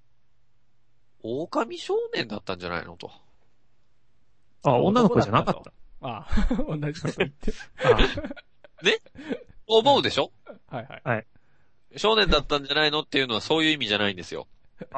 狼少年だったんじゃないのと。 あ、女の子じゃなかった。 ああ、同じこと言って。 ああね思うでしょ？ はいはい。 はい。 少年だったんじゃないのっていうのはそういう意味じゃないんですよ。 あ、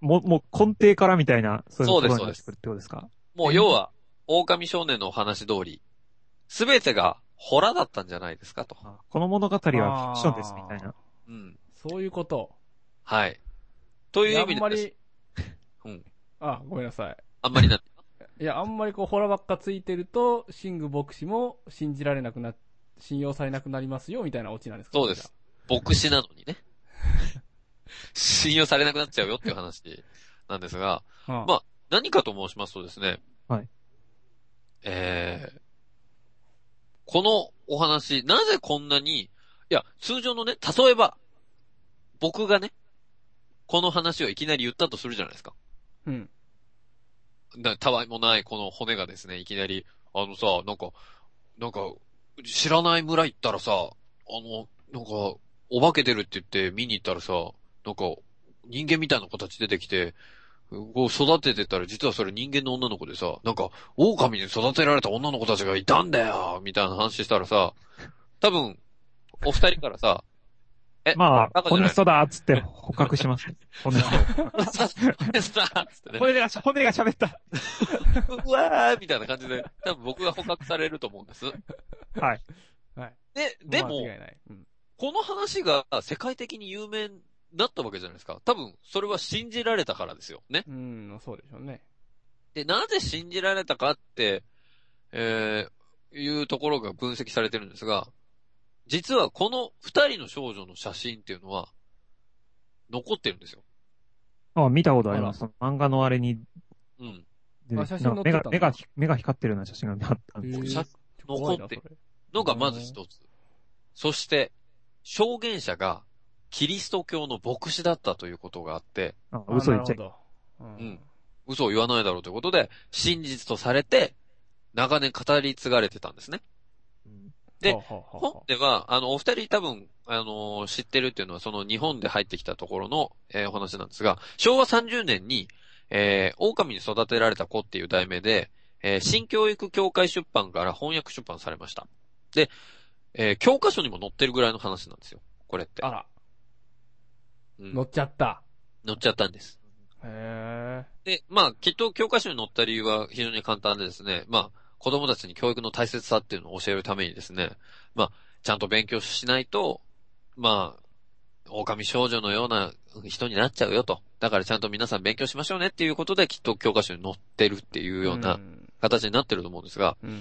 もう、もう根底からみたいな、そういうそうですところになってくるってことですか？ もう要は、狼少年のお話通り、すべてがホラだったんじゃないですかと。 この物語はフィクションですみたいな。 うん。 そういうこと。 はい。という意味で。 あんまり、 うん。 あ、ごめんなさい。 あんまりな、 いや、あんまりこう、ホラばっかついてると、シング牧師も信じられなくな、信用されなくなりますよ、みたいなオチなんですか？ そうです。牧師なのにね。信用されなくなっちゃうよっていう話なんですが、はあ、まあ、何かと申しますとですね。 はい。 えー、このお話、なぜこんなに、いや、通常のね、例えば、僕がね、この話をいきなり言ったとするじゃないですか。 うん。 な、たわいもないこの骨がですね、いきなり、あのさ、なんか、なんか、知らない村行ったらさ、あの、なんか、お化け出るって言って見に行ったらさ、なんか、人間みたいな子たち出てきて、こう育ててたら実はそれ人間の女の子でさ、なんか、狼に育てられた女の子たちがいたんだよみたいな話したらさ、多分、お二人からさ、 え、まあ、骨ストだーっつって捕獲します。骨スト。 骨ストだーっつってね。 骨が、骨が喋った。 うわーみたいな感じで、多分僕が捕獲されると思うんです。はい。 はい。 で、でも、うん、この話が世界的に有名だったわけじゃないですか。多分、それは信じられたからですよね。 うん、そうでしょうね。 で、なぜ信じられたかって、えー、いうところが分析されてるんですが、実はこの二人の少女の写真っていうのは、残ってるんですよ。 ああ、見たことあります。漫画のあれに。 うん。 あ、写真載ってた目が、目が光ってるような写真があったんです。 残ってるのがまず一つ。そして、証言者がキリスト教の牧師だったということがあって、 あ、嘘言っちゃい。 うん。嘘を言わないだろうということで、真実とされて、長年語り継がれてたんですね。で、本では、あの、お二人多分、あの、知ってるっていうのは、その日本で入ってきたところの、えー、お話なんですが、しょうわさんじゅうねんに、えー、狼に育てられた子っていう題名で、えー、新教育協会出版から翻訳出版されました。で、えー、教科書にも載ってるぐらいの話なんですよ。これって。 あら。 うん、 載っちゃった。 載っちゃったんです。 へー。で、まあ、きっと教科書に載った理由は非常に簡単でですね、まあ、子供たちに教育の大切さっていうのを教えるためにですね、まあ、ちゃんと勉強しないと、まあ、狼少女のような人になっちゃうよと。だからちゃんと皆さん勉強しましょうねっていうことできっと教科書に載ってるっていうような形になってると思うんですが、 うんうんうん、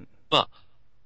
まあ、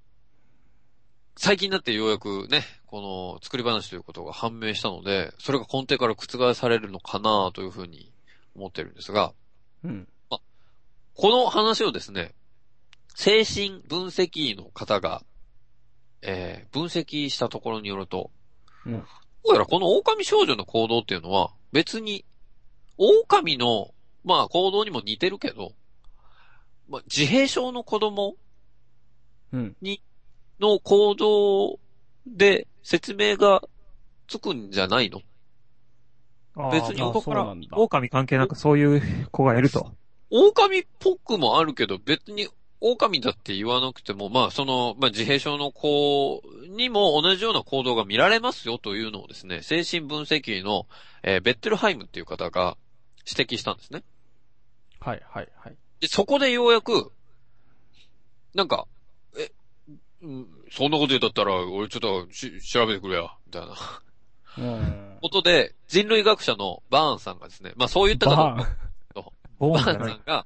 最近になってようやくね、この作り話ということが判明したので、それが根底から覆されるのかなというふうに思ってるんですが、 うんまあ、この話をですね、精神分析医の方が、えー、分析したところによると、 うん、どうやらこの狼少女の行動っていうのは、別に、狼の、まあ行動にも似てるけど、まあ、自閉症の子供に、うん、の行動で説明がつくんじゃないの？別に男から狼関係なくそういう子がいると。 狼っぽくもあるけど、別に狼だって言わなくても、まあその、まあ自閉症の子にも同じような行動が見られますよというのをですね、精神分析医の、えー、ベッテルハイムっていう方が指摘したんですね。 はいはいはい。 で、そこでようやく、なんか、え、うん、そんなこと言ったったら、俺ちょっとし調べてくれよ、みたいな。 うんことで、人類学者のバーンさんがですね、まあそう言ったかバーンバーンさんが、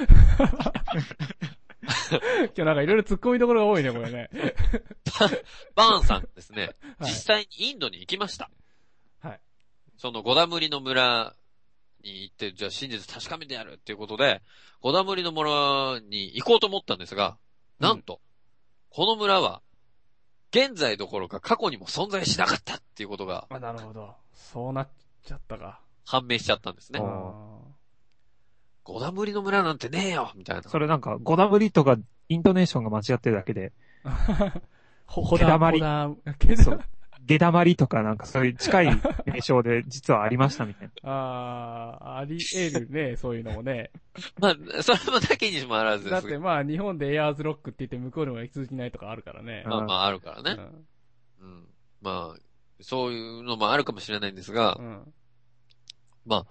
今日なんかいろいろ突っ込みどころが多いね、これね。 バーンさんですね、 はい、 実際にインドに行きました。 はい。 そのゴダムリの村に行って、じゃあ真実確かめてやるっていうことで、ゴダムリの村に行こうと思ったんですが、なんと、うん、この村は、現在どころか過去にも存在しなかったっていうことが。 あ、なるほど。そうなっちゃったか。 判明しちゃったんですね。ゴダムリの村なんてねえよみたいな。 それなんか、ゴダムリとかイントネーションが間違ってるだけで。 ほ、ほだまり。 そう。ゲダマリとかなんかそういう近い名称で実はありましたみたいな。ああ、あり得るね、そういうのもね。 まあ、それもだけにしもあらずです。 だってまあ、日本でエアーズロックって言って向こうでも通じないとかあるからね。 まあまあ、あるからね。うん。うん、まあ、そういうのもあるかもしれないんですが、 うん、 まあ、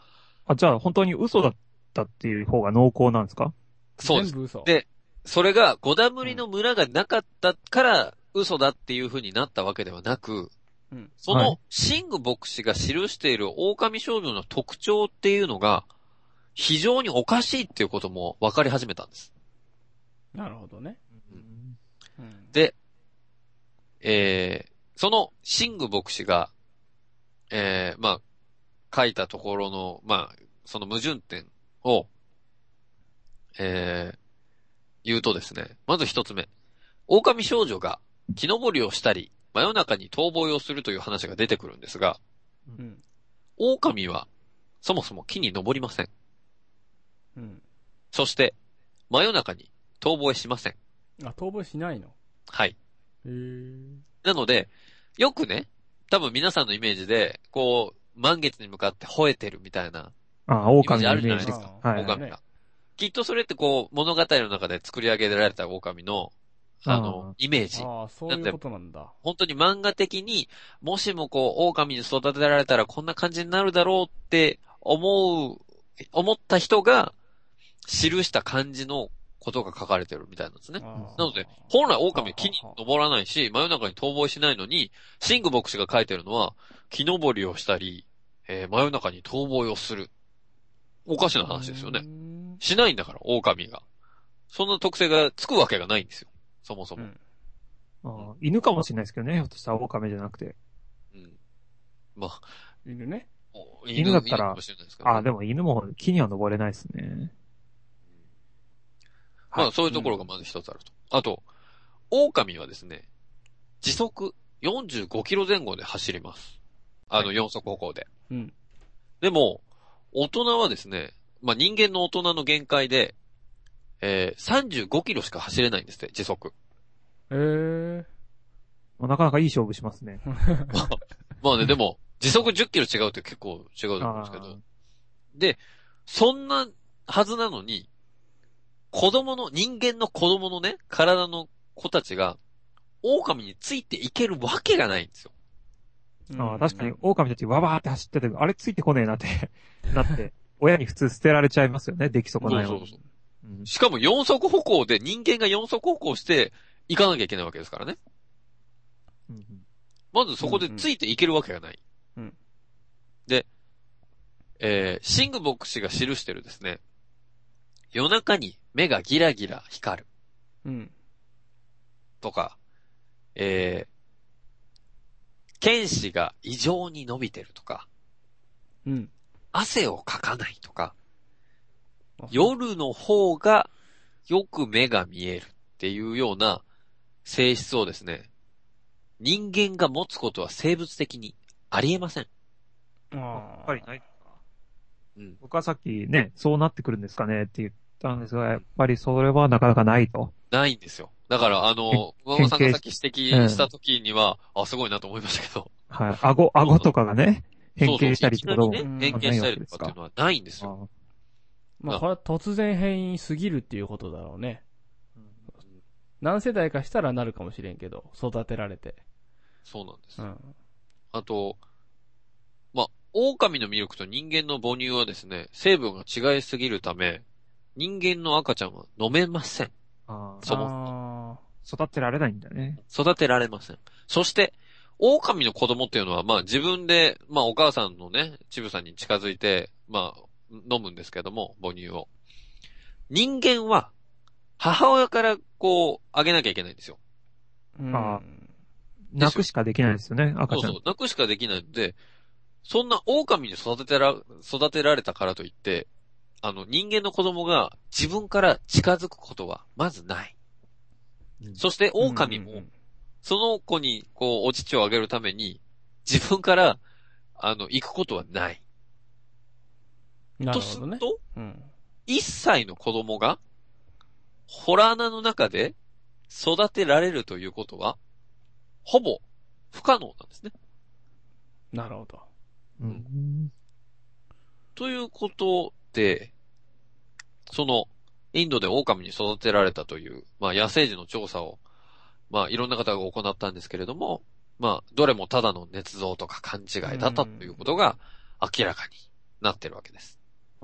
あ、じゃあ本当に嘘だったっていう方が濃厚なんですか？ そうです。 全部嘘。 で、それがゴダムリの村がなかったから嘘だっていう風になったわけではなく、うん、そのシング牧師が記している狼少女の特徴っていうのが非常におかしいっていうことも分かり始めたんです。 なるほどね。 うん、で、えー、そのシング牧師が、えー、まあ、書いたところの、まあ、その矛盾点を、えー、言うとですね、まず一つ目。狼少女が木登りをしたり、真夜中に逃亡をするという話が出てくるんですが、うん、狼はそもそも木に登りません。うん、そして、真夜中に逃亡しません。 あ、逃亡しないの？ はい。 へー。 なので、よくね、多分皆さんのイメージで、こう、満月に向かって吠えてるみたいな。 ああ、狼のイメージあるじゃないですか。 はい、 狼が。きっとそれってこう、物語の中で作り上げられた狼の、あの、イメージ。 ああ、そういうことなんだ。 本当に漫画的に、もしもこう、狼に育てられたらこんな感じになるだろうって思う、思った人が、記した漢字のことが書かれてるみたいなんですね。なので、本来狼は木に登らないし、真夜中に逃亡しないのに、シング牧師が書いてるのは、木登りをしたり、えー、真夜中に逃亡をする。おかしな話ですよね。しないんだから、狼が。そんな特性がつくわけがないんですよ。そもそも。うん、 ああ、犬かもしれないですけどね、ひょっとしたら狼じゃなくて。うん。 まあ。 犬ね。 犬, 犬だったら、ね、ああ、でも犬も木には登れないですね。 まあ、そういうところがまず一つあると。うん、あと、狼はですね、時速よんじゅうごキロ前後で走ります。あの、四足歩行で。うん。でも、大人はですね、まあ、人間の大人の限界で、えー、さんじゅうごキロしか走れないんですって、時速。 へー。 なかなかいい勝負しますね。 まあ、まあね、でも、時速じゅっキロ違うって結構違うと思うんですけど。で、そんなはずなのに、子供の、人間の子供のね、体の子たちが、狼についていけるわけがないんですよ。 ああ、確かに、狼たちわばーって走ってて、あれついてこねえなって、なって、親に普通捨てられちゃいますよね、出来損ないを。 そうそうそう。うん、しかも四足歩行で人間が四足歩行して行かなきゃいけないわけですからね。うんうん、まずそこでついていけるわけがない。うんうん、で、えー、シング牧師が記してるですね、夜中に目がギラギラ光る。うん。とか、えー、剣士が異常に伸びてるとか、うん。汗をかかないとか、夜の方がよく目が見えるっていうような性質をですね、人間が持つことは生物的にありえません。 ああ。やっぱりないですか。うん。僕はさっきね、そうなってくるんですかねって言ったんですが、やっぱりそれはなかなかないと。 ないんですよ。だから、あの、馬場さんがさっき指摘した時には、うん、あ、すごいなと思いましたけど。 はい。顎、顎とかがね、変形したりってことも、 ね、変形したりとかっていうのはないんですよ。 まあ、これは突然変異すぎるっていうことだろうね。うん、何世代かしたらなるかもしれんけど、育てられて。 そうなんです。うん、あと、まあ、狼のミルクと人間の母乳はですね、成分が違いすぎるため、人間の赤ちゃんは飲めません。あそもそも。育てられないんだね。 育てられません。そして、狼の子供っていうのは、まあ自分で、まあお母さんのね、チブさんに近づいて、まあ、飲むんですけども、母乳を。人間は、母親からこう、あげなきゃいけないんですよ。 ああ。泣くしかできないですよね、赤ちゃん。 そうそう、泣くしかできないんで、そんな狼に育ててら、育てられたからといって、あの、人間の子供が自分から近づくことはまずない。うん、そして狼も、その子にこう、お乳をあげるために、自分から、あの、行くことはない。 なるほどね。 とすると、うん、いっさいの子供が、洞穴の中で育てられるということは、ほぼ不可能なんですね。 なるほど。 うん、ということで、その、インドで狼に育てられたという、まあ野生児の調査を、まあいろんな方が行ったんですけれども、まあどれもただの捏造とか勘違いだったということが明らかになってるわけです。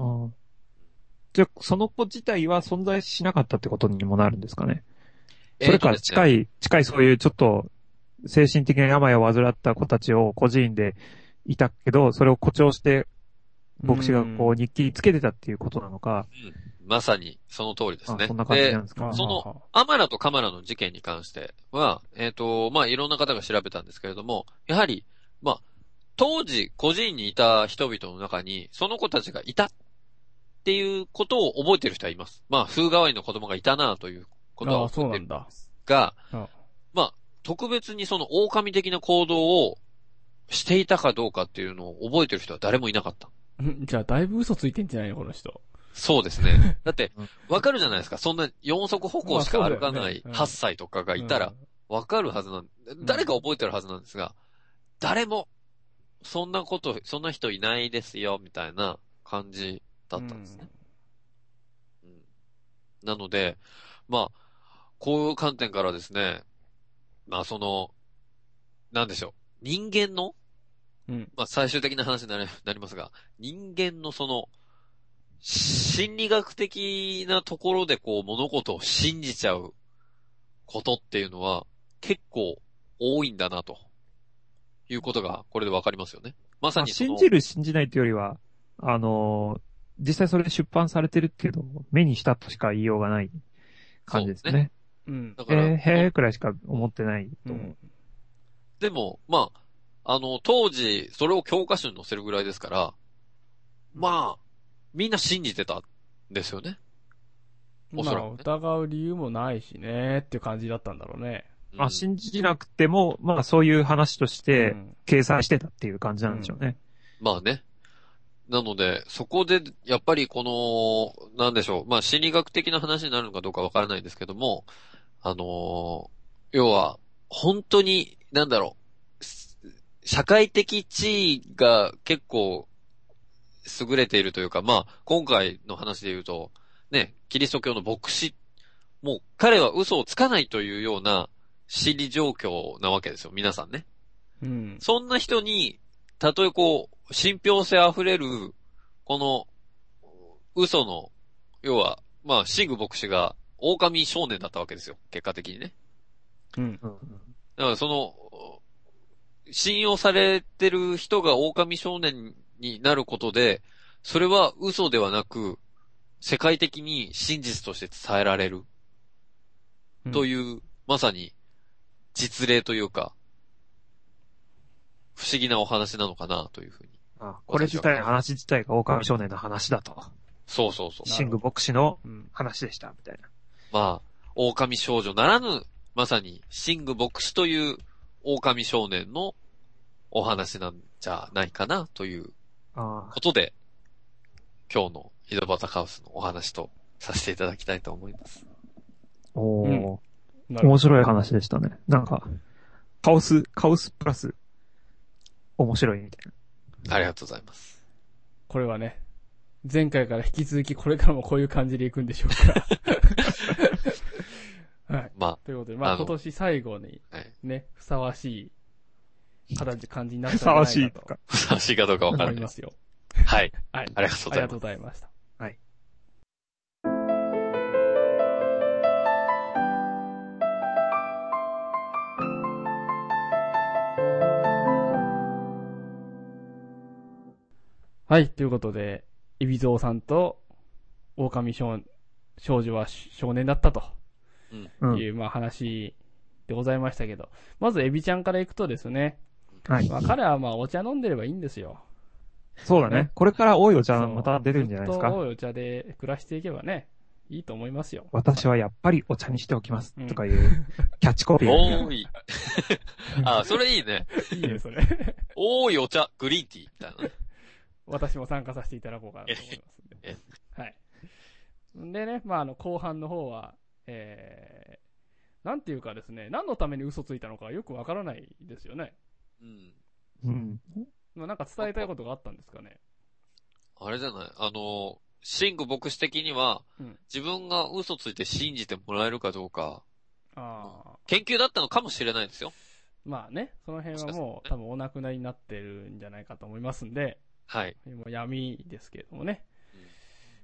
あじゃあ、その子自体は存在しなかったってことにもなるんですかね。それから近い、えーね、近いそういうちょっと精神的な病を患った子たちを孤児院でいたけど、それを誇張して牧師がこう日記につけてたっていうことなのか。 うん、まさにその通りですね。 そんな感じなんですか。 そのアマラとカマラの事件に関しては、えっと、まあ、いろんな方が調べたんですけれども、やはり、まあ、当時孤児院にいた人々の中にその子たちがいたっていうことを覚えてる人はいます。まあ、風変わりの子供がいたなということは覚えてるんですが、まあ、特別にその狼的な行動をしていたかどうかっていうのを覚えてる人は誰もいなかった。 じゃあ、だいぶ嘘ついてんじゃないのこの人。 そうですね。だって、わかるじゃないですか。そんな四足歩行しか歩かないはっさいとかがいたら、わかるはずなん、誰か覚えてるはずなんですが、誰も、そんなこと、そんな人いないですよ、みたいな感じだったんですね。うんうん、なので、まあ、こういう観点からですね、まあその、なんでしょう。人間の、うん、まあ最終的な話になり、なりますが、人間のその、心理学的なところでこう物事を信じちゃうことっていうのは結構多いんだなということがこれでわかりますよね。まさにその、 信じる信じないというよりは、あのー、実際それで出版されてるけど、目にしたとしか言いようがない感じですね。ねうん。 だから、えー、へーくらいしか思ってないと思う。うん、 でも、まあ、あの、当時それを教科書に載せるぐらいですから、まあ、みんな信じてたんですよね。 おそらく、ね。まあ、疑う理由もないしね、っていう感じだったんだろうね。 まあ、信じなくても、まあ、そういう話として、掲載してたっていう感じなんでしょうね。 うん、まあね。なので、そこで、やっぱりこの、なんでしょう。まあ、心理学的な話になるのかどうかわからないですけども、あのー、要は、本当に、なんだろう、社会的地位が結構、優れているというか、まあ、今回の話で言うと、ね、キリスト教の牧師、もう彼は嘘をつかないというような心理状況なわけですよ、皆さんね。 うん。 そんな人に、たとえこう、信憑性あふれる、この、嘘の、要は、まあ、シング牧師が、狼少年だったわけですよ、結果的にね。 うん。 だからその、信用されてる人が狼少年になることで、それは嘘ではなく、世界的に真実として伝えられる。うん、という、まさに、実例というか、不思議なお話なのかな、というふうに。 ああこれ自体、話自体が狼少年の話だと。 そうそうそう。 シング牧師の話でした、みたいな。 まあ、狼少女ならぬ、まさに、シング牧師という狼少年のお話なんじゃないかな、ということで、今日の井戸端カウスのお話とさせていただきたいと思います。 おー、うん、面白い話でしたね。なんか、カオス、カオスプラス、面白いみたいな。ありがとうございます。 これはね、前回から引き続きこれからもこういう感じでいくんでしょうか。はい。 まあ。 ということで、まあ今年最後に、ね、はい、ふさわしい形、感じになったんじゃないかと。ふさわしいか。ふさわしいかどうかわからない。 思いますよ。 はい。 はい。 ありがとうございます。ありがとうございました。 はい。 はい。ということで、海老蔵さんと、狼少、少女は少年だったという、うん、まあ話でございましたけど、まずエビちゃんからいくとですね、はい。まあ彼はまあお茶飲んでればいいんですよ。 そうだね。ねこれから多いお茶また出るんじゃないですか。 ずっと多いお茶で暮らしていけばね、いいと思いますよ。 私はやっぱりお茶にしておきます。うん、とかいうキャッチコピー。 多い。あ、それいいね。 いいね、それ。 多いお茶、グリーンティーみたいなね。 私も参加させていただこうかなと思いますんで。はい。でね、まあ、あの、後半の方は、えー、なんていうかですね、何のために嘘ついたのかよくわからないですよね。 うん。 うん。 まあ、なんか伝えたいことがあったんですかね。 あれじゃないあの、シング牧師的には、うん、自分が嘘ついて信じてもらえるかどうか、 あ研究だったのかもしれないですよ。 まあね、その辺はもう、ね、多分お亡くなりになってるんじゃないかと思いますんで、 はい。 もう闇ですけれどもね。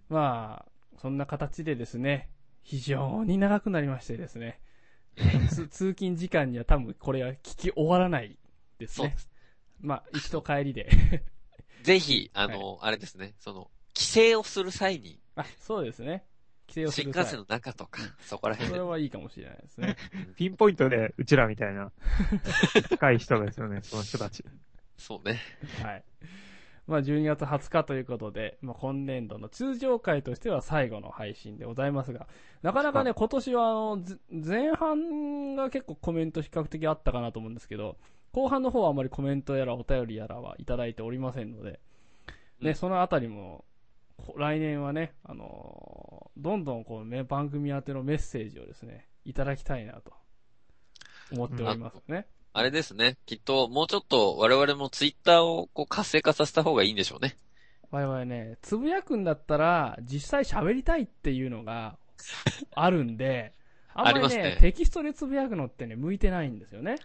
まあ、そんな形でですね、非常に長くなりましてですね、通勤時間には多分これは聞き終わらないですね。すまあ、行きと帰りで。 ぜひ、あの、はい、あれですね、その、帰省をする際に。 あ、そうですね。帰省をする際。 新幹線の中とか、そこら辺で。それはいいかもしれないですね。 ピンポイントで、うちらみたいな、近い人ですよね、その人たち。 そうね。 はい。まあ、じゅうにがつはつかということで、まあ、今年度の通常回としては最後の配信でございますが、なかなかね、今年はあの、前半が結構コメント比較的あったかなと思うんですけど、後半の方はあまりコメントやらお便りやらはいただいておりませんので、ね、うん、そのあたりも、来年はね、あのー、どんどんこうね、番組宛てのメッセージをですね、いただきたいなと、思っておりますね。 あれですね。きっと、もうちょっと我々もツイッターをこう活性化させた方がいいんでしょうね。 我々ね、つぶやくんだったら、実際喋りたいっていうのがあるんで、あんまり ね, ありますね、テキストでつぶやくのってね、向いてないんですよね。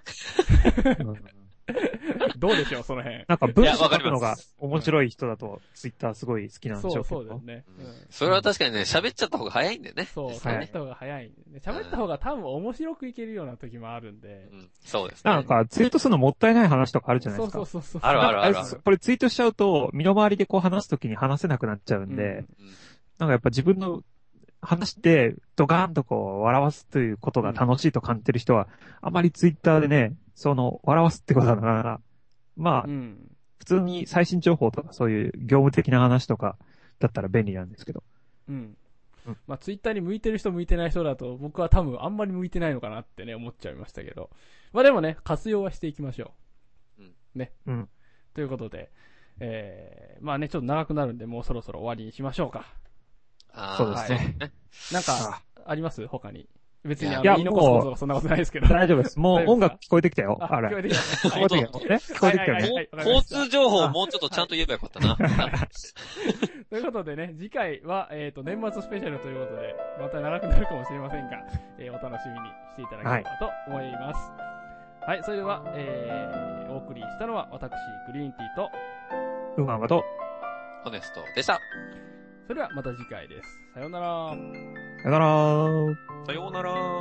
どうでしょう、その辺。 なんか文章書くのが面白い人だと、ツイッターすごい好きなんでしょうけど。 そう、そうですね、 うん。それは確かにね、喋っちゃった方が早いんだよね。 そう、喋った方が早いんで、ね。喋った方が多分面白くいけるような時もあるんで。 うん、そうですね。 なんか、ツイートするのもったいない話とかあるじゃないですか。 そうそうそうそう。 あるあるあるある。 これツイートしちゃうと、身の回りでこう話すときに話せなくなっちゃうんで、うんうん、なんかやっぱ自分の話して、ドカーンとこう、笑わすということが楽しいと感じてる人は、あまりツイッターでね、その、笑わすってことだから、まあ、うん、普通に最新情報とかそういう業務的な話とかだったら便利なんですけど。 うん。うん、まあ、ツイッターに向いてる人向いてない人だと、僕は多分あんまり向いてないのかなってね、思っちゃいましたけど。まあでもね、活用はしていきましょう。うん。ね。 うん。 ということで、えー、まあね、ちょっと長くなるんで、もうそろそろ終わりにしましょうか。 あそうですね。 はい、なんか、あります他に。別にあの、言い残すことがそんなことないですけど。 大丈夫です。もう音楽聞こえてきたよ。あれ。 聞こえてきた。 聞こえてきたよ。え聞こえてきたよね。 交通情報をもうちょっとちゃんと言えばよかったな。 ということでね、次回は、えっと、年末スペシャルということで、また長くなるかもしれませんが、えー、お楽しみにしていただければと思います。はい、はい、それでは、えー、お送りしたのは私、グリーンティーと、 ウーマンマと、 ホネストでした。 それではまた次回です。さようなら。 さようなら。 さようなら。